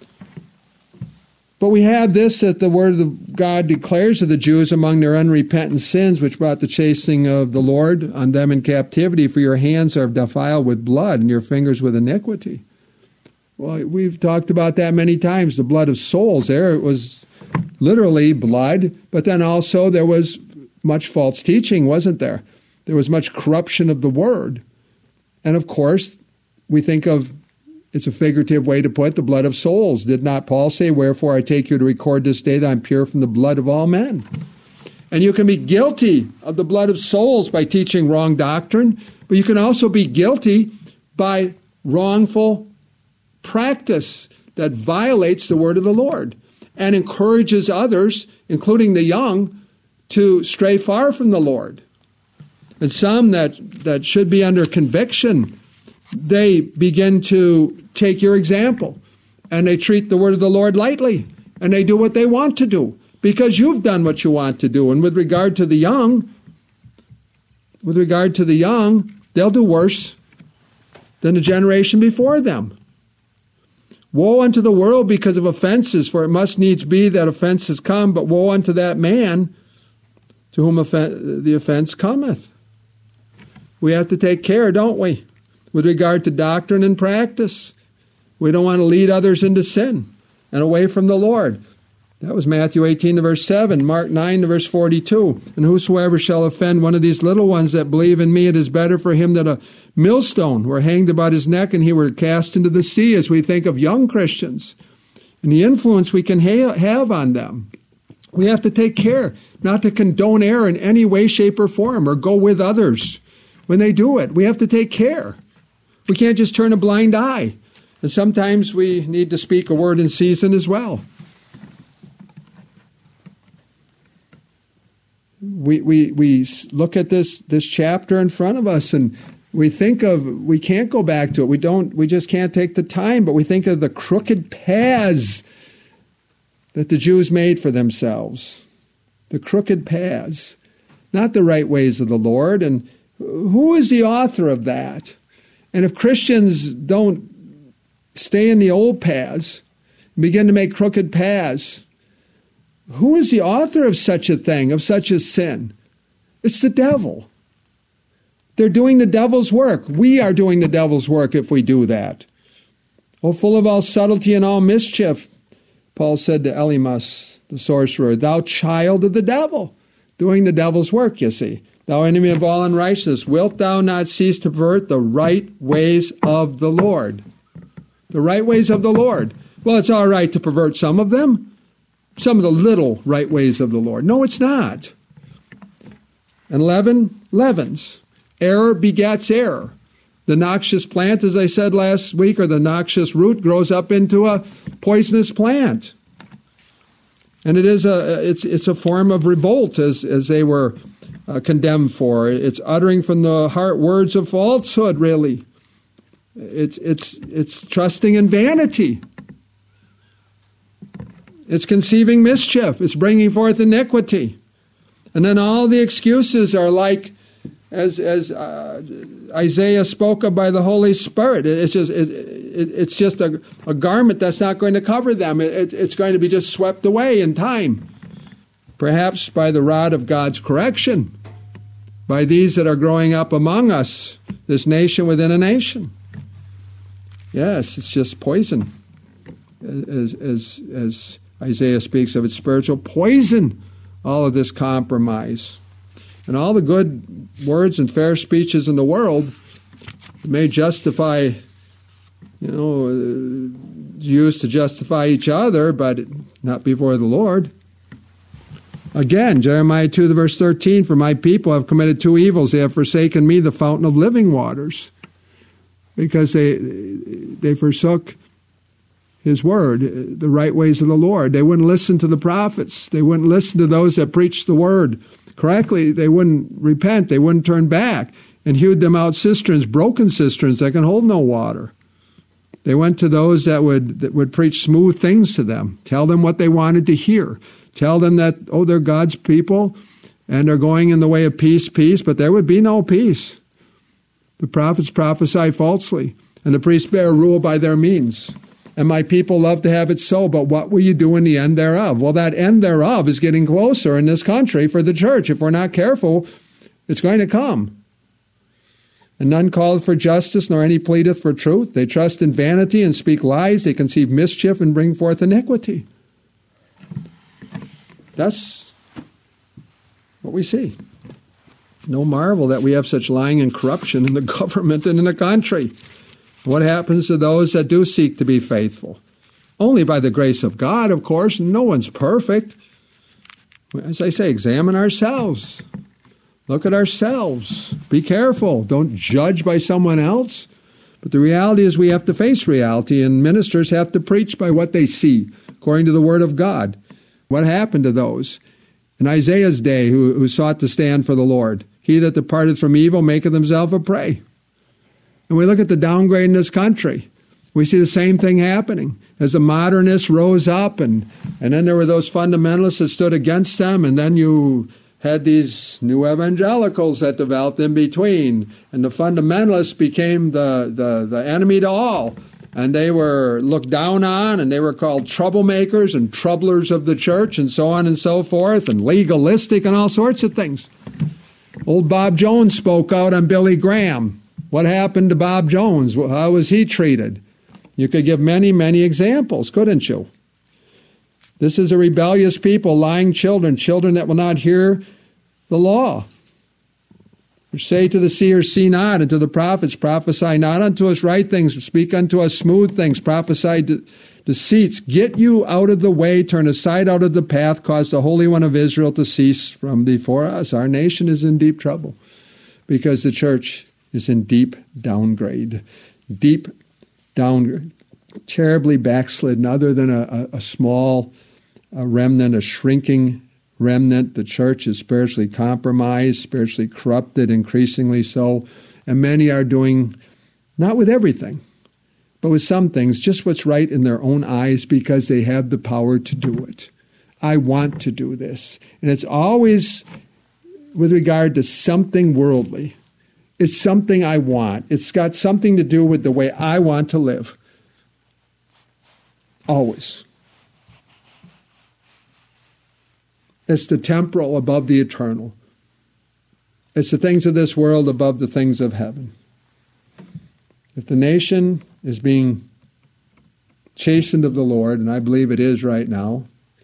A: But we have this, that the word of God declares of the Jews among their unrepentant sins, which brought the chastening of the Lord on them in captivity, for your hands are defiled with blood and your fingers with iniquity. Well, we've talked about that many times, the blood of souls there. It was literally blood, but then also there was much false teaching, wasn't there? There was much corruption of the word. And of course, we think of It's a figurative way to put the blood of souls. Did not Paul say, wherefore I take you to record this day that I'm pure from the blood of all men? And you can be guilty of the blood of souls by teaching wrong doctrine, but you can also be guilty by wrongful practice that violates the word of the Lord and encourages others, including the young, to stray far from the Lord. And some that, that should be under conviction, they begin to take your example, and they treat the word of the Lord lightly, and they do what they want to do because you've done what you want to do. And with regard to the young, with regard to the young, they'll do worse than the generation before them. Woe unto the world because of offenses, for it must needs be that offenses come, but woe unto that man to whom offen- the offense cometh. We have to take care, don't we, with regard to doctrine and practice. We don't want to lead others into sin and away from the Lord. That was Matthew eighteen to verse seven, Mark nine to verse forty-two. And whosoever shall offend one of these little ones that believe in me, it is better for him that a millstone were hanged about his neck and he were cast into the sea, as we think of young Christians and the influence we can ha- have on them. We have to take care not to condone error in any way, shape, or form, or go with others when they do it. We have to take care. We can't just turn a blind eye. And sometimes we need to speak a word in season as well. We we we look at this this chapter in front of us, and we think of, we can't go back to it. We don't. We just can't take the time. But we think of the crooked paths that the Jews made for themselves, the crooked paths, not the right ways of the Lord. And who is the author of that? And if Christians don't stay in the old paths, and begin to make crooked paths, who is the author of such a thing, of such a sin? It's the devil. They're doing the devil's work. We are doing the devil's work if we do that. Oh, full of all subtlety and all mischief, Paul said to Elymas, the sorcerer, thou child of the devil, doing the devil's work, you see. Thou enemy of all unrighteousness, wilt thou not cease to pervert the right ways of the Lord? The right ways of the Lord. Well, it's all right to pervert some of them. Some of the little right ways of the Lord. No, it's not. And leaven leavens. Error begets error. The noxious plant, as I said last week, or the noxious root grows up into a poisonous plant. And it is a it's it's a form of revolt, as as they were uh, condemned for. It's uttering from the heart words of falsehood, really. It's it's it's trusting in vanity. It's conceiving mischief. It's bringing forth iniquity. And then all the excuses are like, as as uh, Isaiah spoke of by the Holy Spirit. It's just it, it, it's just a, a garment that's not going to cover them. It, it's going to be just swept away in time. Perhaps by the rod of God's correction, by these that are growing up among us, this nation within a nation. Yes, it's just poison, as as as Isaiah speaks of it, spiritual poison, all of this compromise. And all the good words and fair speeches in the world may justify, you know, uh, used to justify each other, but not before the Lord. Again, Jeremiah two, the verse thirteen, for my people have committed two evils. They have forsaken me, the fountain of living waters, because they they forsook His word, the right ways of the Lord. They wouldn't listen to the prophets. They wouldn't listen to those that preached the word correctly. They wouldn't repent. They wouldn't turn back, and hewed them out cisterns, broken cisterns that can hold no water. They went to those that would that would preach smooth things to them, tell them what they wanted to hear, tell them that, oh, they're God's people, and they're going in the way of peace, peace, but there would be no peace. The prophets prophesy falsely, and the priests bear rule by their means. And my people love to have it so, but what will you do in the end thereof? Well, that end thereof is getting closer in this country for the church. If we're not careful, it's going to come. And none calleth for justice, nor any pleadeth for truth. They trust in vanity and speak lies. They conceive mischief and bring forth iniquity. That's what we see. No marvel that we have such lying and corruption in the government and in the country. What happens to those that do seek to be faithful? Only by the grace of God, of course. No one's perfect. As I say, examine ourselves. Look at ourselves. Be careful. Don't judge by someone else. But the reality is we have to face reality, and ministers have to preach by what they see, according to the Word of God. What happened to those in Isaiah's day who, who sought to stand for the Lord? He that departed from evil maketh himself a prey. And we look at the downgrade in this country. We see the same thing happening. As the modernists rose up, and, and then there were those fundamentalists that stood against them, and then you had these new evangelicals that developed in between. And the fundamentalists became the, the, the enemy to all. And they were looked down on, and they were called troublemakers and troublers of the church, and so on and so forth, and legalistic and all sorts of things. Old Bob Jones spoke out on Billy Graham. What happened to Bob Jones? How was he treated? You could give many, many examples, couldn't you? This is a rebellious people, lying children, children that will not hear the law. Which say to the seers, see not, and to the prophets, prophesy not unto us right things, speak unto us smooth things, prophesy de- deceits. Get you out of the way, turn aside out of the path, cause the Holy One of Israel to cease from before us. Our nation is in deep trouble because the church is in deep downgrade. Deep downgrade. Terribly backslidden, other than a, a, a small a remnant, a shrinking remnant. The church is spiritually compromised, spiritually corrupted, increasingly so. And many are doing, not with everything, but with some things, just what's right in their own eyes because they have the power to do it. I want to do this. And it's always with regard to something worldly. It's something I want. It's got something to do with the way I want to live. Always. It's the temporal above the eternal. It's the things of this world above the things of heaven. If the nation is being chastened of the Lord, and I believe it is right now,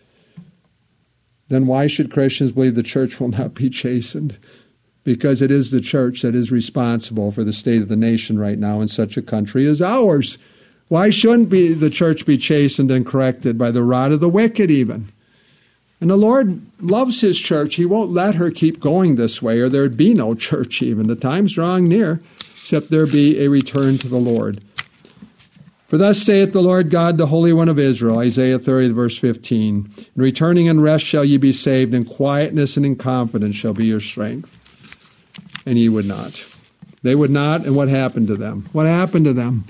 A: then why should Christians believe the church will not be chastened? Because it is the church that is responsible for the state of the nation right now in such a country as ours. Why shouldn't be the church be chastened and corrected by the rod of the wicked even? And the Lord loves His church. He won't let her keep going this way, or there'd be no church even. The time's drawing near, except there be a return to the Lord. For thus saith the Lord God, the Holy One of Israel, Isaiah thirty, verse fifteen, in returning and rest shall ye be saved, in quietness and in confidence shall be your strength. And ye would not. They would not, and what happened to them? What happened to them?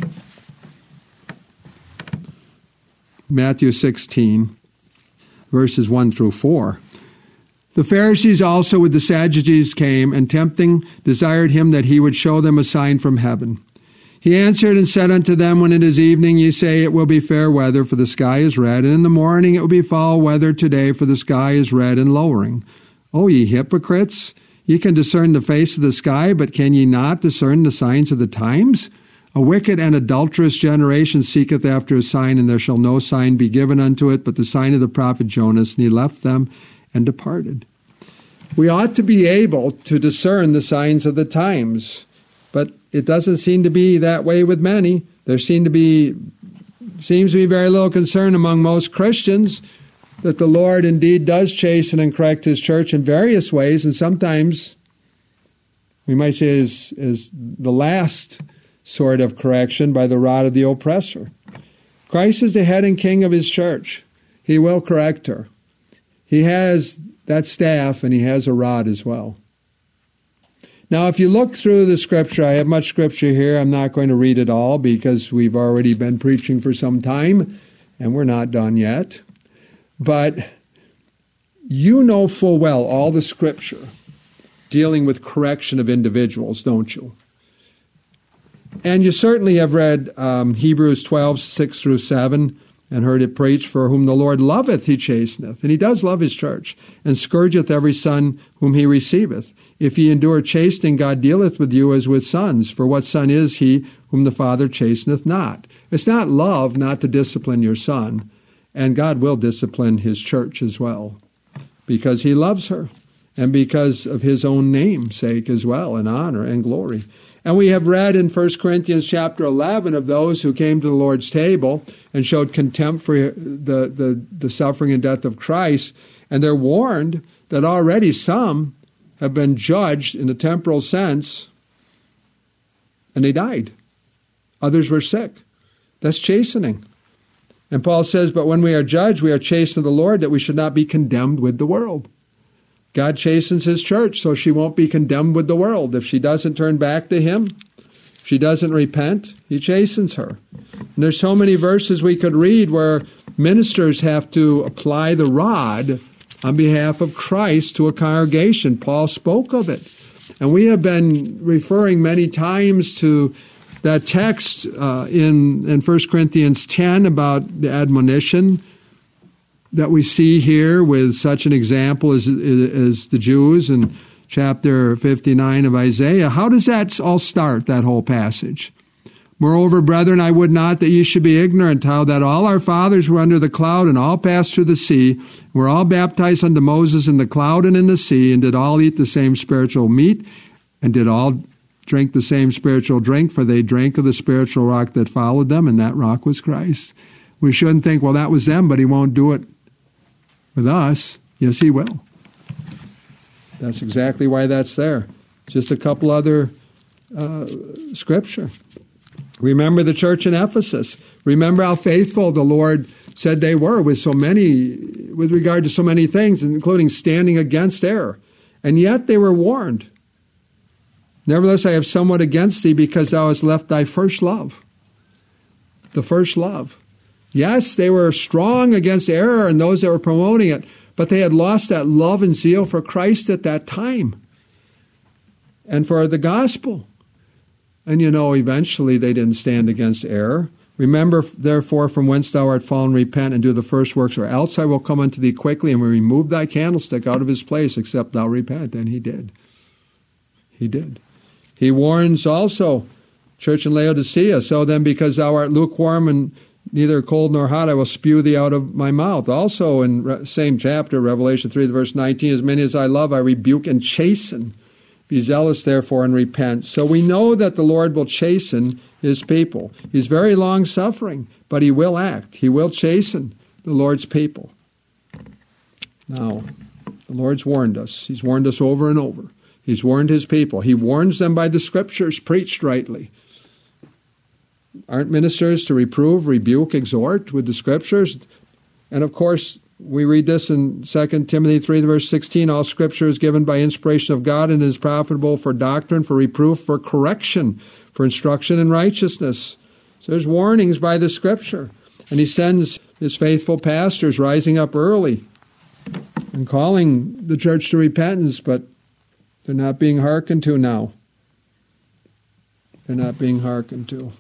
A: Matthew sixteen, verses one through four. The Pharisees also with the Sadducees came, and tempting desired him that he would show them a sign from heaven. He answered and said unto them, when it is evening, ye say, it will be fair weather, for the sky is red, and in the morning it will be foul weather today, for the sky is red and lowering. O ye hypocrites, ye can discern the face of the sky, but can ye not discern the signs of the times? A wicked and adulterous generation seeketh after a sign, and there shall no sign be given unto it, but the sign of the prophet Jonas. And he left them and departed. We ought to be able to discern the signs of the times, but it doesn't seem to be that way with many. There seem to be, seems to be very little concern among most Christians that the Lord indeed does chasten and correct His church in various ways, and sometimes we might say is is the last sort of correction by the rod of the oppressor. Christ is the head and king of His church. He will correct her. He has that staff, and He has a rod as well. Now, if you look through the Scripture, I have much Scripture here. I'm not going to read it all because we've already been preaching for some time, and we're not done yet. But you know full well all the Scripture dealing with correction of individuals, don't you? And you certainly have read um, Hebrews twelve, six through seven, and heard it preached, for whom the Lord loveth he chasteneth. And He does love His church, and scourgeth every son whom He receiveth. If ye endure chastening, God dealeth with you as with sons. For what son is he whom the Father chasteneth not? It's not love not to discipline your son, and God will discipline His church as well, because He loves her, and because of His own name's sake as well, and honor and glory. And we have read in First Corinthians chapter eleven of those who came to the Lord's table and showed contempt for the, the, the suffering and death of Christ. And they're warned that already some have been judged in a temporal sense, and they died. Others were sick. That's chastening. And Paul says, but when we are judged, we are chastened of the Lord, that we should not be condemned with the world. God chastens his church so she won't be condemned with the world. If she doesn't turn back to him, if she doesn't repent, he chastens her. And there's so many verses we could read where ministers have to apply the rod on behalf of Christ to a congregation. Paul spoke of it. And we have been referring many times to that text uh, in, in First Corinthians ten about the admonition that we see here with such an example as, as the Jews in chapter fifty-nine of Isaiah. How does that all start, that whole passage? Moreover, brethren, I would not that ye should be ignorant how that all our fathers were under the cloud and all passed through the sea, and were all baptized unto Moses in the cloud and in the sea, and did all eat the same spiritual meat, and did all drink the same spiritual drink, for they drank of the spiritual rock that followed them, and that rock was Christ. We shouldn't think, well, that was them, but he won't do it with us. Yes, he will. That's exactly why that's there. Just a couple other uh, scripture. Remember the church in Ephesus. Remember how faithful the Lord said they were with so many, with regard to so many things, including standing against error. And yet they were warned. Nevertheless, I have somewhat against thee, because thou hast left thy first love. The first love. Yes, they were strong against error and those that were promoting it, but they had lost that love and zeal for Christ at that time and for the gospel. And you know, eventually they didn't stand against error. Remember, therefore, from whence thou art fallen, repent and do the first works, or else I will come unto thee quickly and will remove thy candlestick out of his place, except thou repent. And he did. He did. He warns also, church in Laodicea, so then because thou art lukewarm and neither cold nor hot, I will spew thee out of my mouth. Also in the same chapter, Revelation three, verse nineteen, as many as I love, I rebuke and chasten. Be zealous, therefore, and repent. So we know that the Lord will chasten his people. He's very long-suffering, but he will act. He will chasten the Lord's people. Now, the Lord's warned us. He's warned us over and over. He's warned his people. He warns them by the scriptures preached rightly. Aren't ministers to reprove, rebuke, exhort with the scriptures? And of course, we read this in Second Timothy three, verse sixteen, all scripture is given by inspiration of God and is profitable for doctrine, for reproof, for correction, for instruction in righteousness. So there's warnings by the scripture. And he sends his faithful pastors rising up early and calling the church to repentance, but they're not being hearkened to now. They're not being hearkened to.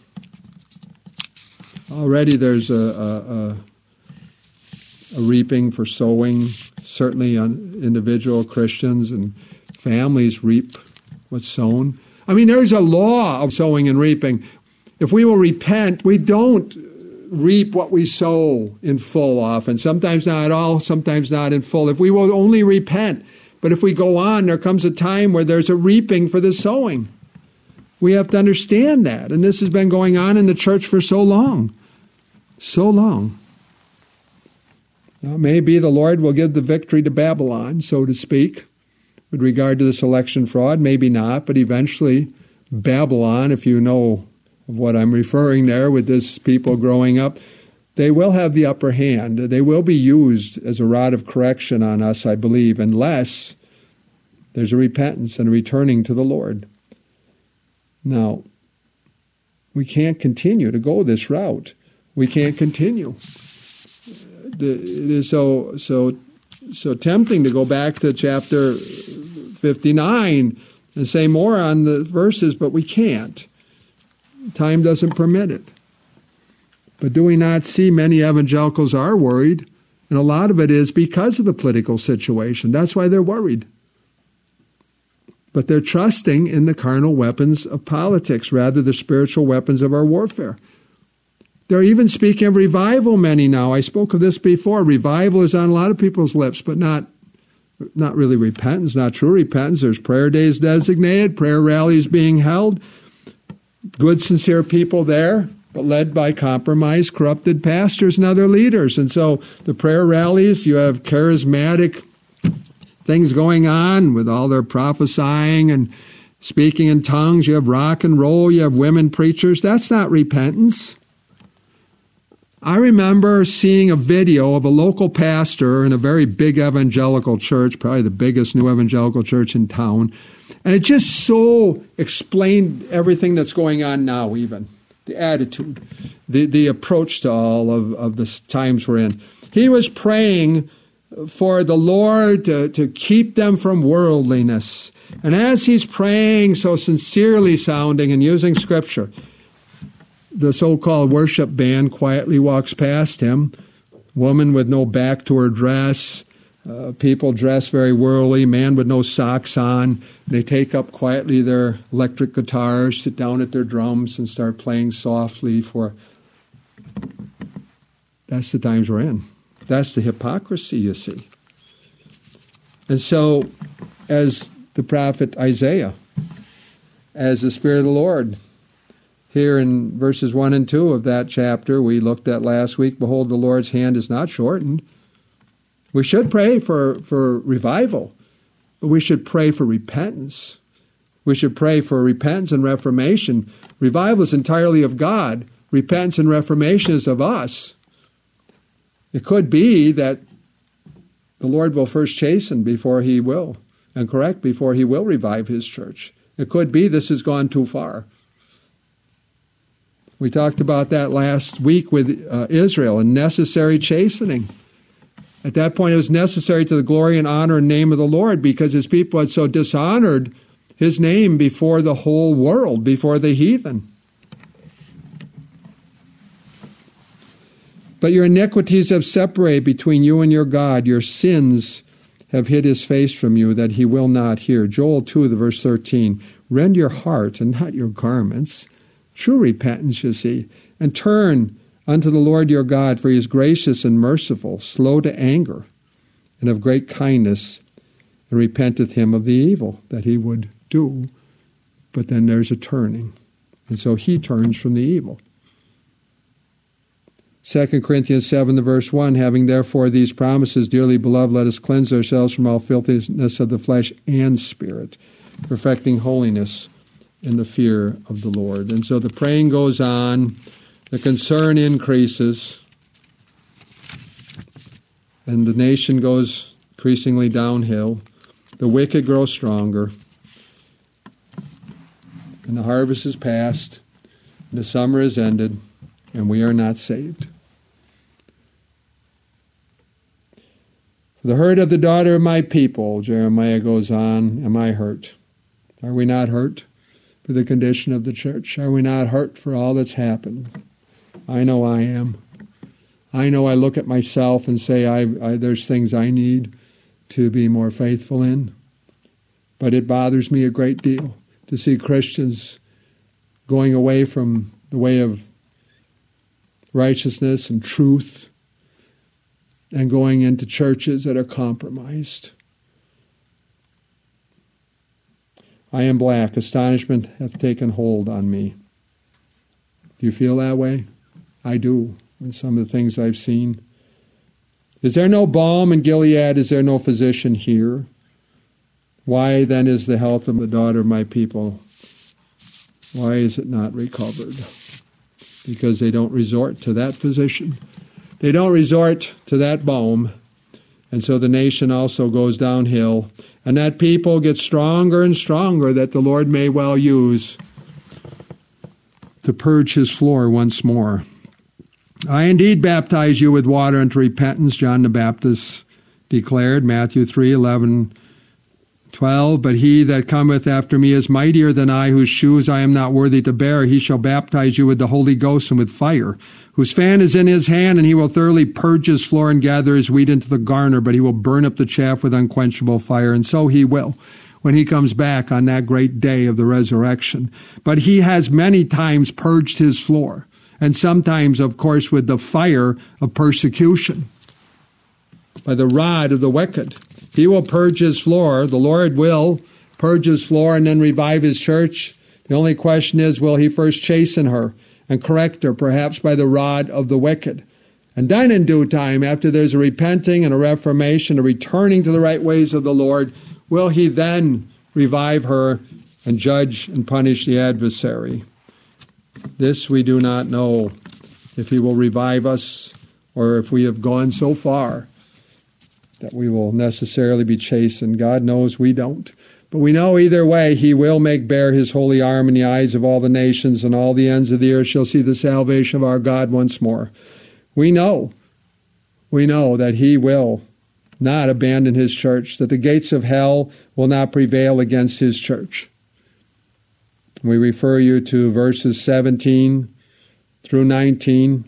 A: Already there's a, a, a, a reaping for sowing. Certainly on individual Christians and families reap what's sown. I mean, there's a law of sowing and reaping. If we will repent, we don't reap what we sow in full often. Sometimes not at all, sometimes not in full. If we will only repent. But if we go on, there comes a time where there's a reaping for the sowing. We have to understand that. And this has been going on in the church for so long. So long. Now, maybe the Lord will give the victory to Babylon, so to speak, with regard to this election fraud. Maybe not, but eventually Babylon, if you know of what I'm referring there with this people growing up, they will have the upper hand. They will be used as a rod of correction on us, I believe, unless there's a repentance and a returning to the Lord. Now, we can't continue to go this route. We can't continue. It is so so so tempting to go back to chapter fifty-nine and say more on the verses, but we can't. Time doesn't permit it. But do we not see many evangelicals are worried? And a lot of it is because of the political situation. That's why they're worried. But they're trusting in the carnal weapons of politics rather than the spiritual weapons of our warfare. They're even speaking of revival, many now. I spoke of this before. Revival is on a lot of people's lips, but not, not really repentance, not true repentance. There's prayer days designated, prayer rallies being held. good, sincere people there, but led by compromised, corrupted pastors and other leaders. And so the prayer rallies, you have charismatic things going on with all their prophesying and speaking in tongues. You have rock and roll. You have women preachers. That's not repentance. I remember seeing a video of a local pastor in a very big evangelical church, probably the biggest new evangelical church in town, and it just so explained everything that's going on now even. The attitude, the, the approach to all of, of the times we're in. He was praying for the Lord to, to keep them from worldliness. And as he's praying, so sincerely sounding and using Scripture, the so-called worship band quietly walks past him, woman with no back to her dress, uh, people dressed very worldly, man with no socks on. They take up quietly their electric guitars, sit down at their drums, and start playing softly for... That's the times we're in. That's the hypocrisy, you see. And so, as the prophet Isaiah, as the Spirit of the Lord, here in verses one and two of that chapter we looked at last week, behold, the Lord's hand is not shortened. We should pray for, for revival, but we should pray for repentance. We should pray for repentance and reformation. Revival is entirely of God. Repentance and reformation is of us. It could be that the Lord will first chasten before he will, and correct before he will revive his church. It could be this has gone too far. We talked about that last week with uh, Israel, a necessary chastening. At that point, it was necessary to the glory and honor and name of the Lord because his people had so dishonored his name before the whole world, before the heathen. But your iniquities have separated between you and your God. Your sins have hid his face from you, that he will not hear. Joel two, the verse thirteen. Rend your heart and not your garments. True repentance, you see. And turn unto the Lord your God, for he is gracious and merciful, slow to anger, and of great kindness, and repenteth him of the evil that he would do. But then there's a turning. And so he turns from the evil. Second Corinthians seven, the verse one, having therefore these promises, dearly beloved, let us cleanse ourselves from all filthiness of the flesh and spirit, perfecting holiness in the fear of the Lord. And so the praying goes on, the concern increases, and the nation goes increasingly downhill. The wicked grow stronger, and the harvest is past, and the summer is ended, and we are not saved. For the hurt of the daughter of my people, Jeremiah goes on, am I hurt? Are we not hurt for the condition of the church? Are we not hurt for all that's happened? I know I am. I know I look at myself and say I, I, there's things I need to be more faithful in. But it bothers me a great deal to see Christians going away from the way of righteousness and truth and going into churches that are compromised. I am black. Astonishment hath taken hold on me. Do you feel that way? I do, in some of the things I've seen. Is there no balm in Gilead? Is there no physician here? Why then is the health of the daughter of my people, why is it not recovered? Because they don't resort to that physician. They don't resort to that balm. And so the nation also goes downhill. And that people get stronger and stronger that the Lord may well use to purge his floor once more. I indeed baptize you with water unto repentance, John the Baptist declared, Matthew three, eleven, twelve. But he that cometh after me is mightier than I, whose shoes I am not worthy to bear. He shall baptize you with the Holy Ghost and with fire, whose fan is in his hand, and he will thoroughly purge his floor and gather his wheat into the garner, but he will burn up the chaff with unquenchable fire. And so he will, when he comes back on that great day of the resurrection. But he has many times purged his floor, and sometimes, of course, with the fire of persecution, by the rod of the wicked. He will purge his floor. The Lord will purge his floor and then revive his church The only question is, will he first chasten her and correct her, perhaps by the rod of the wicked? And then in due time, after there's a repenting and a reformation, a returning to the right ways of the Lord, will he then revive her and judge and punish the adversary? This we do not know, if he will revive us or if we have gone so far that we will necessarily be chastened. God knows we don't. But we know either way, he will make bare his holy arm in the eyes of all the nations, and all the ends of the earth shall see the salvation of our God once more. We know, we know that he will not abandon his church, that the gates of hell will not prevail against his church. We refer you to verses seventeen through nineteen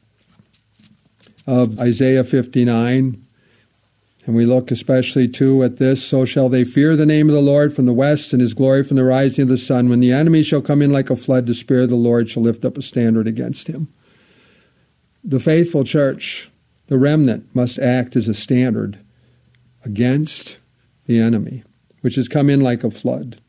A: of Isaiah fifty-nine. And we look especially, too, at this. So shall they fear the name of the Lord from the west, and his glory from the rising of the sun. When the enemy shall come in like a flood, the Spirit of the Lord shall lift up a standard against him. The faithful church, the remnant, must act as a standard against the enemy, which has come in like a flood.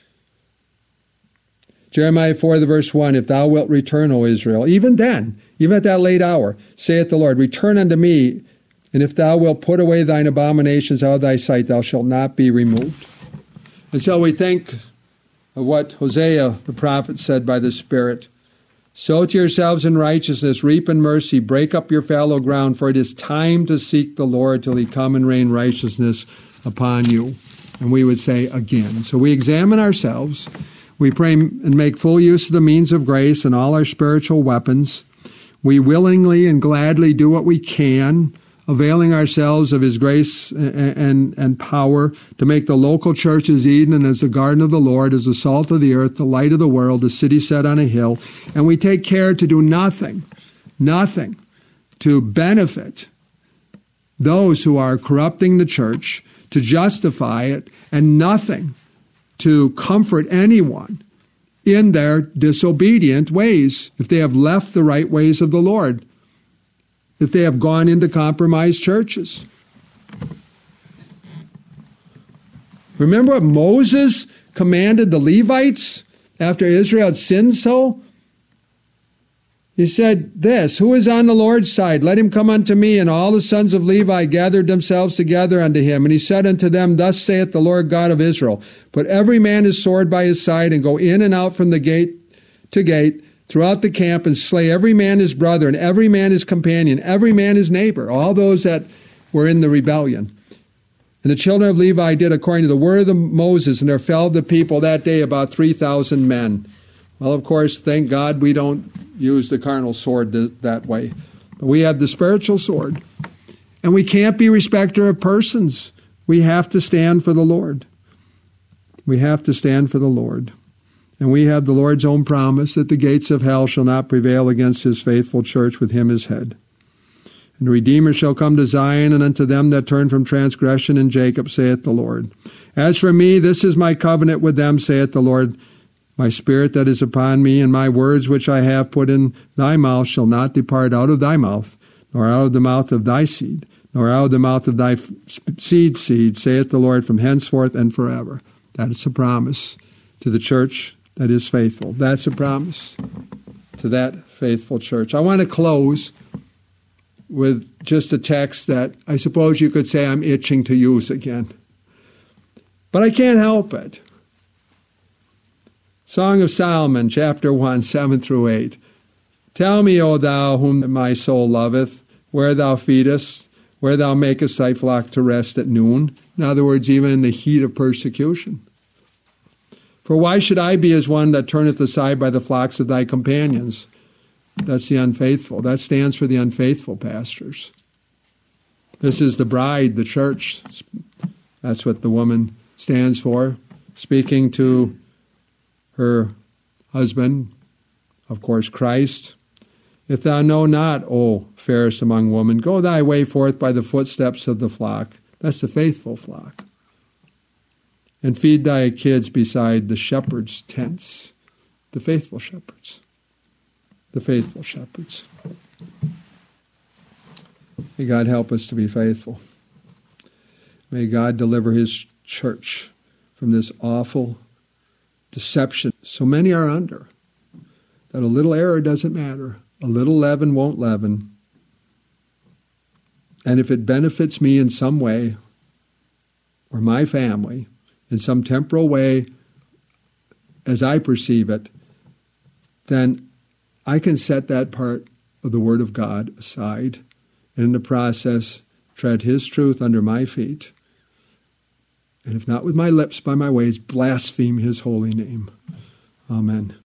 A: Jeremiah four, the verse one, if thou wilt return, O Israel, even then, even at that late hour, saith the Lord, return unto me, and if thou wilt put away thine abominations out of thy sight, thou shalt not be removed. And so we think of what Hosea the prophet said by the Spirit. Sow to yourselves in righteousness, reap in mercy, break up your fallow ground, for it is time to seek the Lord till he come and rain righteousness upon you. And we would say again. So we examine ourselves. We pray and make full use of the means of grace and all our spiritual weapons. We willingly and gladly do what we can, availing ourselves of his grace and, and, and power to make the local church as Eden and as the garden of the Lord, as the salt of the earth, the light of the world, the city set on a hill. And we take care to do nothing, nothing to benefit those who are corrupting the church, to justify it, and nothing to comfort anyone in their disobedient ways, if they have left the right ways of the Lord, if they have gone into compromised churches. Remember what Moses commanded the Levites after Israel had sinned so? He said this, who is on the Lord's side? Let him come unto me. And all the sons of Levi gathered themselves together unto him. And he said unto them, thus saith the Lord God of Israel, put every man his sword by his side, and go in and out from the gate to gate throughout the camp, and slay every man his brother, and every man his companion, every man his neighbor, all those that were in the rebellion. And the children of Levi did according to the word of Moses, and there fell of the people that day about three thousand men. Well, of course, thank God we don't use the carnal sword that way. But we have the spiritual sword. And we can't be respecter of persons. We have to stand for the Lord. We have to stand for the Lord. And we have the Lord's own promise that the gates of hell shall not prevail against his faithful church with him as head. And the Redeemer shall come to Zion, and unto them that turn from transgression in Jacob, saith the Lord. As for me, this is my covenant with them, saith the Lord. My spirit that is upon me, and my words which I have put in thy mouth shall not depart out of thy mouth, nor out of the mouth of thy seed, nor out of the mouth of thy seed's seed, saith the Lord, from henceforth and forever. That is a promise to the church that is faithful. That's a promise to that faithful church. I want to close with just a text that I suppose you could say I'm itching to use again. But I can't help it. Song of Solomon, chapter one, seven through eight. Tell me, O thou whom my soul loveth, where thou feedest, where thou makest thy flock to rest at noon. In other words, even in the heat of persecution. For why should I be as one that turneth aside by the flocks of thy companions? That's the unfaithful. That stands for the unfaithful pastors. This is the bride, the church. That's what the woman stands for, speaking to her husband, of course, Christ. If thou know not, O fairest among women, go thy way forth by the footsteps of the flock. That's the faithful flock. And feed thy kids beside the shepherds' tents. The faithful shepherds. The faithful shepherds. May God help us to be faithful. May God deliver his church from this awful deception so many are under, that a little error doesn't matter. A little leaven won't leaven. And if it benefits me in some way, or my family, in some temporal way, as I perceive it, then I can set that part of the Word of God aside, and in the process, tread His truth under my feet. And if not with my lips, by my ways, blaspheme His holy name. Amen.